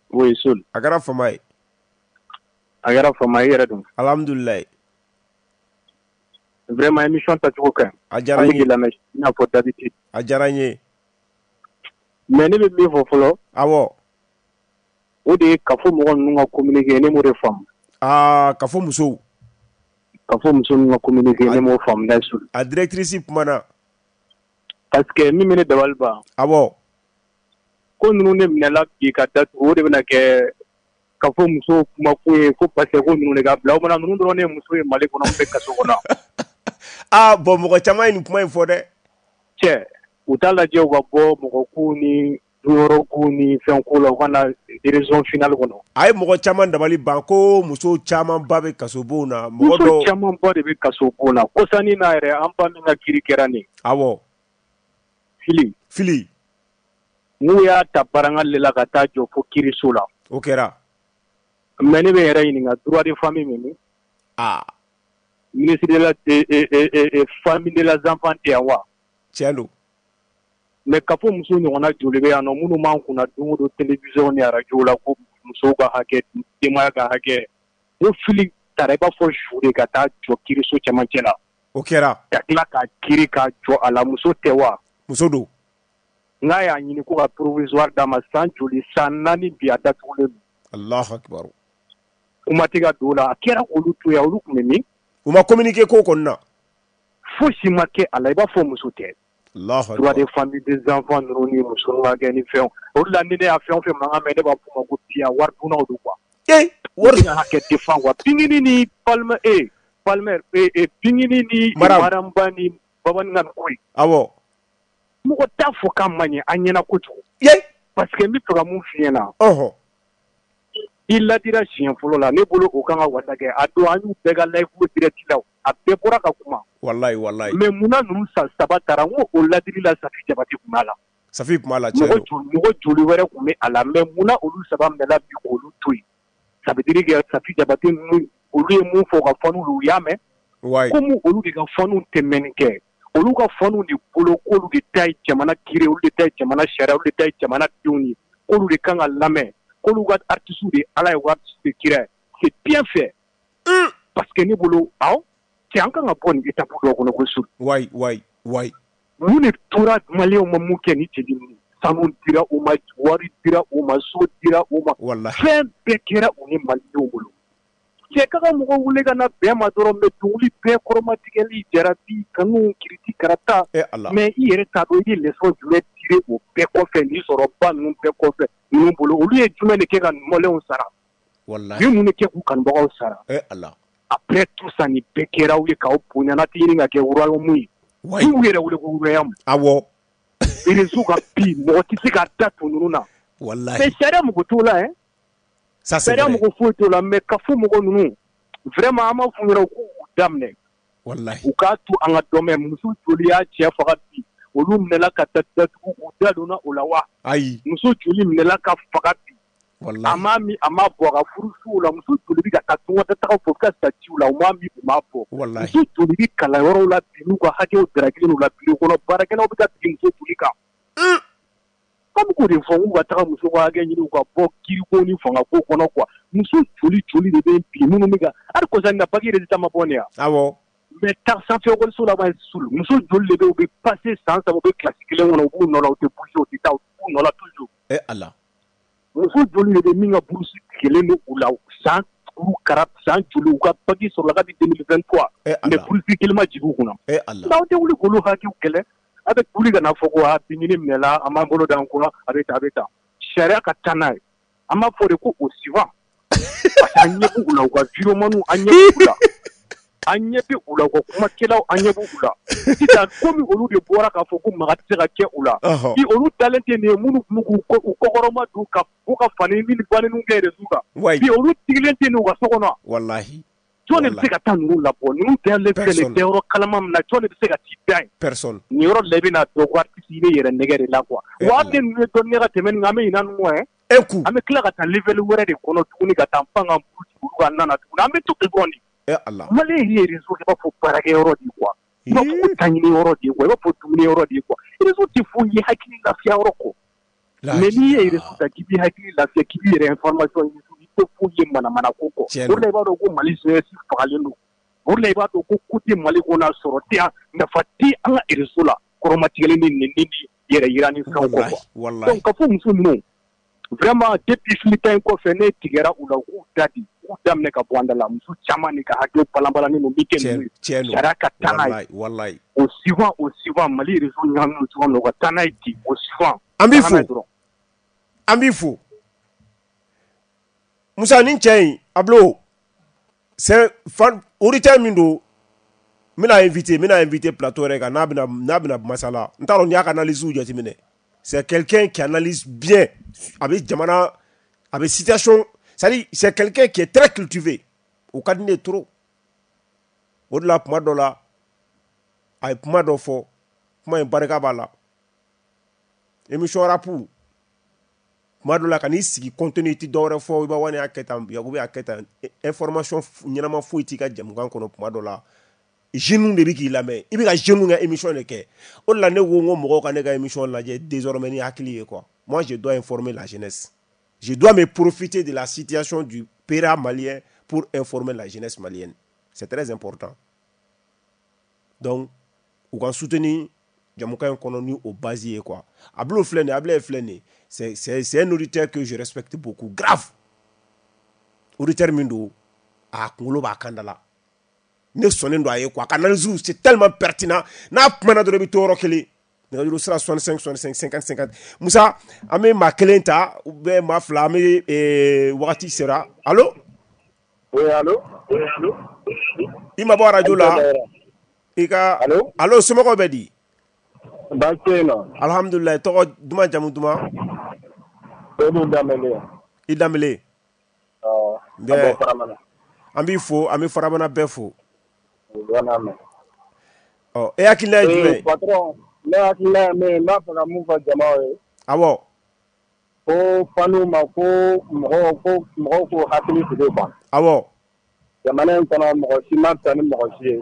Oui, Soul. Agara Famaye. Agara Famaye, Redon. Alhamdulillah. Vraiment, émission Tatouka. Adjaranye. Il n'a pas d'habitude. Adjaranye. Mais ne me faut follow. Awo. Ode, Kafo Moron, nous a communiqué, ne me femme. Ah, Kafo Moussou. Kafo Moussou, nous a communiqué, ne me femme, n'est-ce pas? A directrice Mana. Parce que, mi mene de Valba. Awo. Quand nous ne la qui date, ou de que Kafo Moussou, ma fouille, faut passer au nous les gars, là, on a nous donné Moussou et Malé qu'on a fait Kassona. Ah, bon, mon chama une point fode. Tiens, ou t'as la dia ou bon, mon kouni, Duro kouni, fait un coup là, on a des raisons finales ou non. Aïe, mon chama d'abali banco, Moussou chama babe Kassobona, Moussou chama babe Kassobona, Kosani na ere, ampa minga kirikerani. Awo. Fili. Mouya tabaranga lela kata jo fo kirisula. Okera. Mene be yere ininga droit de famille mimi. Ah. Ministre de la famille de les enfants tiawa. Tiendo. Mais kapo muso ni ona jolebe ano munu man kuna do télévision ni radio la ko muso ka hake tema ka hake. Mo fili tareba fo jour kata jo kiriso chamanchela. Okera. Takla ka kiri ka jo ala muso tewa. Muso do. Ngaya nyini ko ka provisoire dama san joli sanani bi adatule. Allahu akbar. Umatiga dola akera olutu ya olu kumemi. Uma communiquer ko konna. Faut si marquer à la fois muso te. Allahu akbar. Droit des familles des enfants nous ni muso ma gani fait. O la nene a fait on fait manga mene ba pour ko tia war duna do quoi. War na haket defend wa pingini ni palmer pingini ni maramba ni baban ngan koy. Awo. Mu ko ta fo kam manye anyena ko to. Parce que mi to mu fiena. Il la dira chien folo la ne bolo o kanga watake ado anyu bega live direct law a bebora ka kuma wallahi mais muna nu sa sabatara ngo o la diri la safi jabati kumala chelo mo joli were kume ala mais muna olu sabam de la bi olu toy ça veut dire que safi jabati mu olu e mu fo ka fonu lu yame comme olu de ka fonu temenke olu ka fonu ni bolo ko olu de tay jamana kire olu de tay jamana shara olu de tay jamana tuni olu de kanga lame Kolugat artistes de ala de kira c'est bien fait parce que ni bolo c'est encore un bon état pour le reconnaître why nous ne tora malé au moment que ni te dit sanon dira o ma wari dira o ma so dira o ma wallahi fait bekera o ni malé au bolo c'est quand mo wule kana be ma doro me tuli be chromatically jarabi kanu critique karata mais il est tabou il les sont jouer tirer au be ko fait ni soro ba nous be ko fait nous bolo au lieu de mener que kan molé on sara wallahi nous ne ke ku kan ba on sara Allah après tout ça ni bekera ou ka o punya na tiri nga ke uralo mui nous yere wule ko yam awo il est souka pi mo ti ka datu nuna wallahi mais sera mo ko là ça c'est vrai mo ko to la mais ka fu mo ko nunu vraiment ama fu ngero ku damne wallahi u ka tu anga dome musu tuliya che fakati olu mnela ka tatatu u daluna ulawa ai musu tuli mnela ka fakati wallahi amami ama boga furusu la musu tuli ka tatu wata ta ko ka stati ula umami mapo wallahi musu tuli kala yoro la binu ko hake o dragile la binu ko barakela o bika musu tuli ka comme ko de fongu wata musu ko hage ni ko bo kiri ko ni fonga ko kono kwa musu tuli de be pi munu miga ar ko zanna bagire de tama bonia awo mais tant ça fait on sur la base sous musu joli de be passer sans ça be classique le on bu no la te bouger ti ta no la toujours Allah musu joli de minga burusi kele no ula sans ou karab sans joli ou ka bagi sur la gadi 2023 mais burusi kele ma jibu kuna Allah na te wuli golu ha ki kele avec buli ga na foko ha binini mela ama bolo dan kuna abeta sharia ka tanai ama fore ko au suivant anye bu ula ko viro manu anye ula anye bi ula ko kuma kela anye bu ula tita komi olu de bora ka foko magati ka ke ula ki olu talente ne munu mugu ko koroma du ka ko ka fani ni bani nu ngere zuka bi olu tigilente ne ka sokona wallahi jone bi se ka tan nu la bo nu de le fele de ro kalamam na jone bi se ka ti dai personne ni ro lebi na do ko artiste ni yere negere la quoi wa de nu do ne ka temen ngame ina nu eku ame kila ka tan level were de kono tuni ka tan panga mbuti ko nana tuni ame to ke boni Allah male yeri zo ke ba fo barake yoro di quoi ba fo tangini yoro di quoi ba fo tumini yoro di quoi rezo ti fo yi hakini la fi yoro ko mais ni ye résultat qui bi hakili la fait qui bi information yi to fouiller mana koko pour les ba do ko Mali so si fagalen pour les ba do ko kuti Mali ko na sorotia na fati an irisula koromatigele ni yere irani fon ko wallahi donc ka fu musu no vraiment depuis flitain ko fene tigera ula ko dadi damne ka bwanda la musu chamani ka hakio palambala ni mumike ni haraka tanai wallahi au suivant Mali réseau nyanu tu no ka tanai ti au suivant ambifu Musa ni chei ablo c'est fan auditeur mindo mina invité plateau rega na bina masala ntaro nya ka analyse ou jatimine c'est quelqu'un qui analyse bien avec jamana avec situation. C'est quelqu'un qui est très cultivé. Au cas de trop. Au-delà, pour moi, il pour moi, il faut. Pour moi, il faut. Bala. Émission rapport. Pour moi, quand il y a contenu, il y a fort, il y a information, il y a fou, il y a pour moi, genou de qui la mais il y a genou émission de que au-delà ne wo mo ko ka émission la désormais ni akili quoi. Moi, je dois informer la jeunesse. Je dois me profiter de la situation du péra malien pour informer la jeunesse malienne. C'est très important. Donc, on va soutenir Jamouka Kononu au basier quoi. Ablo Flene, c'est un auditeur que je respecte beaucoup. Grave. Auditeur Mindo a Kongolo Bakandala. Ne sonne doye quoi. Kanalzou, c'est tellement pertinent. Na pmana de rebito rokeli. Nous sommes 65, 50, 50. Moussa, ame ma kelenta, ou bien ma flamme, et Wati sera. Allô? Oui, allô? Il m'a boire radio là. Allô? Allô, c'est moi qui dit. Alhamdulillah, toi, Douma Jamouduma. Idamele. Bien. Ambi fo, ami farabana befo. Oh, et à qui l'a dit? Patron. Mais n'a pas mouva jamae. Awo. Ko fanu ma ko mo ko hakili de ba. Awo. Jamana kono mo sima tan mo sie.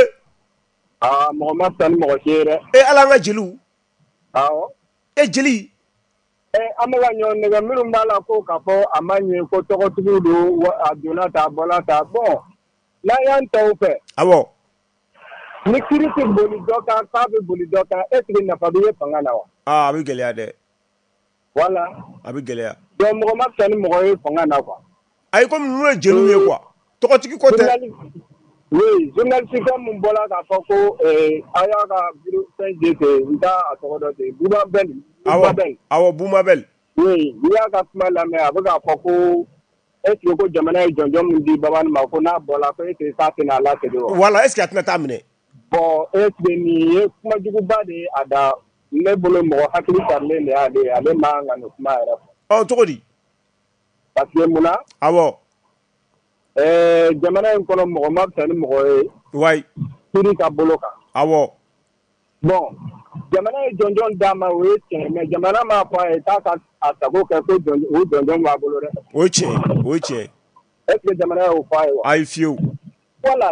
Mo ma tan mo sie re. Ala nga jelu. Awo. Jeli. Amaga nyon ne ga miru mbala ko ka fo amanye ko to ko tudu aduna ta bola ta bon. La yan tawfe. Awo. Ni kiriti boli doka kabe boli doka est-ce na fabiye pangana wa abi geleya de voilà abi geleya donc mo ma tani mo ye pangana quoi ay comme nous le jelu ye quoi to ko tiki côté oui journaliste comme mbola ka foko aya ka bureau CNDT nda atodo de awo Buma Bel oui ya ka kuma la me abuga foko est-ce que jamana e jonjom ndi baban ma ko na bola ko e sa tina la ke do voilà est-ce que atna tamine bon est-ce ni kuma jugu ba de ada ne bolo mo hakili tarle le ale manga no kuma era oh to di parce que muna awo jamana en kono mo ma tani mo e way tiri ka boloka awo bon jamana e jonjon dama we mais jamana ma fa e ta ka atago ka ko jonjon ma bolo re oche est-ce que jamana o fa e I feel voilà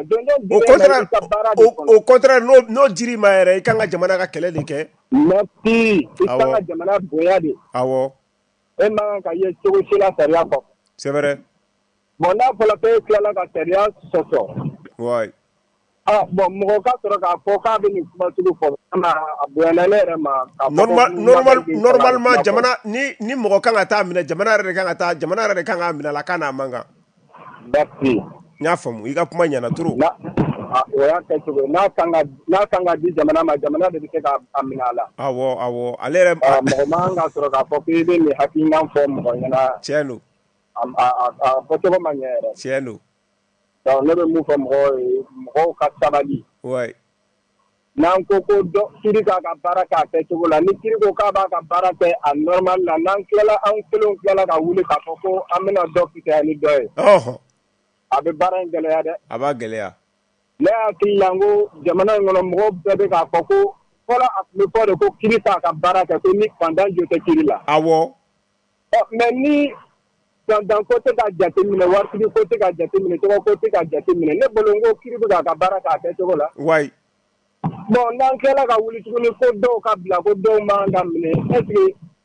au contraire no diri ma yɛrɛ i kan ka jamana ka kɛlɛ de kɛ merci i kan ka jamana bonya de awɔ e man ka ye cogo si la sariya kɔ c'est vrai bon n'a fɔra ko e tilala ka sariya sɔsɔ ouais bon mɔgɔ ka sɔrɔ k'a fɔ k'a bɛ nin kuma sugu fɔ a bonyana ne yɛrɛ ma normalement jamana ni mɔgɔ kan ka taa minɛ jamana yɛrɛ de kan ka minɛ la kan n'a man kan merci n y'a faamu i ka kuma ɲana trop o y'a kɛ cogo n'a kan ka di jamana ma jamana de bɛ se k'a minɛ a la awɔ ale yɛrɛ mɔgɔ man ka sɔrɔ k'a fɔ k'i bɛ nin hakilina fɔ mɔgɔ ɲɛna tiɲɛ don a fɔcogo ma ɲɛ yɛrɛ tiɲɛ don donc ne bɛ mun fɔ mɔgɔw ye mɔgɔw ka sabali ouais n'an ko kiri k'a ka baara k'a kɛcogo la ni kiri ko k'a b'a ka baara kɛ a normal la n'an kelenw tilala ka wuli k'a fɔ ko an bɛna dɔ fisaya ni dɔ ye a bɛ baara in gɛlɛya dɛ a b'a gɛlɛya ne hakili la n ko jamana in kɔnɔ mɔgɔw bɛɛ bɛ k'a fɔ ko fɔlɔ a tun bɛ fɔ de ko kiri k'a ka baara kɛ ko ni fantan jo tɛ kiri la awɔ mais ni fantan ko tɛ ka jateminɛ waritigi ko tɛ ka jateminɛ tɔgɔ ko tɛ ka jateminɛ ne bolo n ko kiri bɛ k'a ka baara k'a kɛcogo la ouais bon n'an tilala ka wuli tuguni ko dɔw ka bila ko dɔw man ka minɛ est-ce que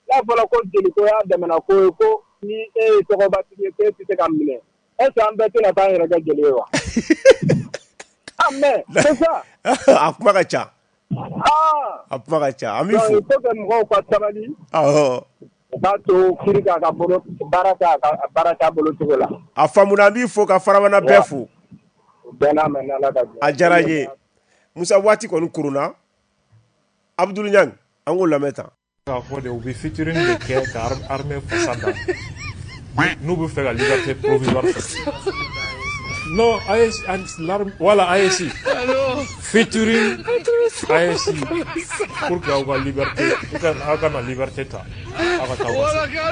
n'a fɔra ko jeliko y'a dɛmɛna ko ye ko ni e ye tɔgɔbatigi ye k'e tɛ se ka minɛ est-ce que an bɛɛ tɛna taa an yɛrɛ kɛ jeli ye wa ah mais c'est ça a kuma ka ca a kuma ka ca an b'i fo il faut que mɔgɔw ka sabali u b'a to kiri k'a ka bolo baara kɛ a baara k'a bolo cogo la a faamuna an b'i fo ka faramana bɛɛ fo bɛɛ n'a mɛn n'Ala ka a diyara n ye Musa waati kɔni kuruna Abdul Niang an k'o lamɛn tan k'a fɔ de u bɛ featuring de kɛ ka armée fasa da n'u bɛ fɛ ka liberté provisoire non voilà AEC featuring AEC pour que aw ka liberté aw kana liberté ta aw ka taa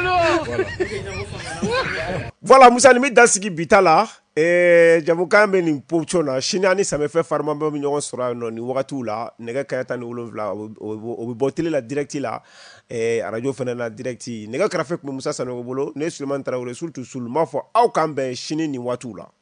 voilà Musa ni mi da sigi bita la jamukan bɛ nin pocho na sini ani Samɛfɛ Farima bɛ ɲɔgɔn sɔrɔ yan nɔ nin wagatiw la nɛgɛ kaɲɛ 17 o bɛ bɔ télé la direct la radio fana na direct nɛgɛ kɛrɛfɛ tun bɛ Musa Sanogo bolo ne Sulemani Tarawele surtout Sul m'a fɔ aw k'an bɛn sini nin waatiw la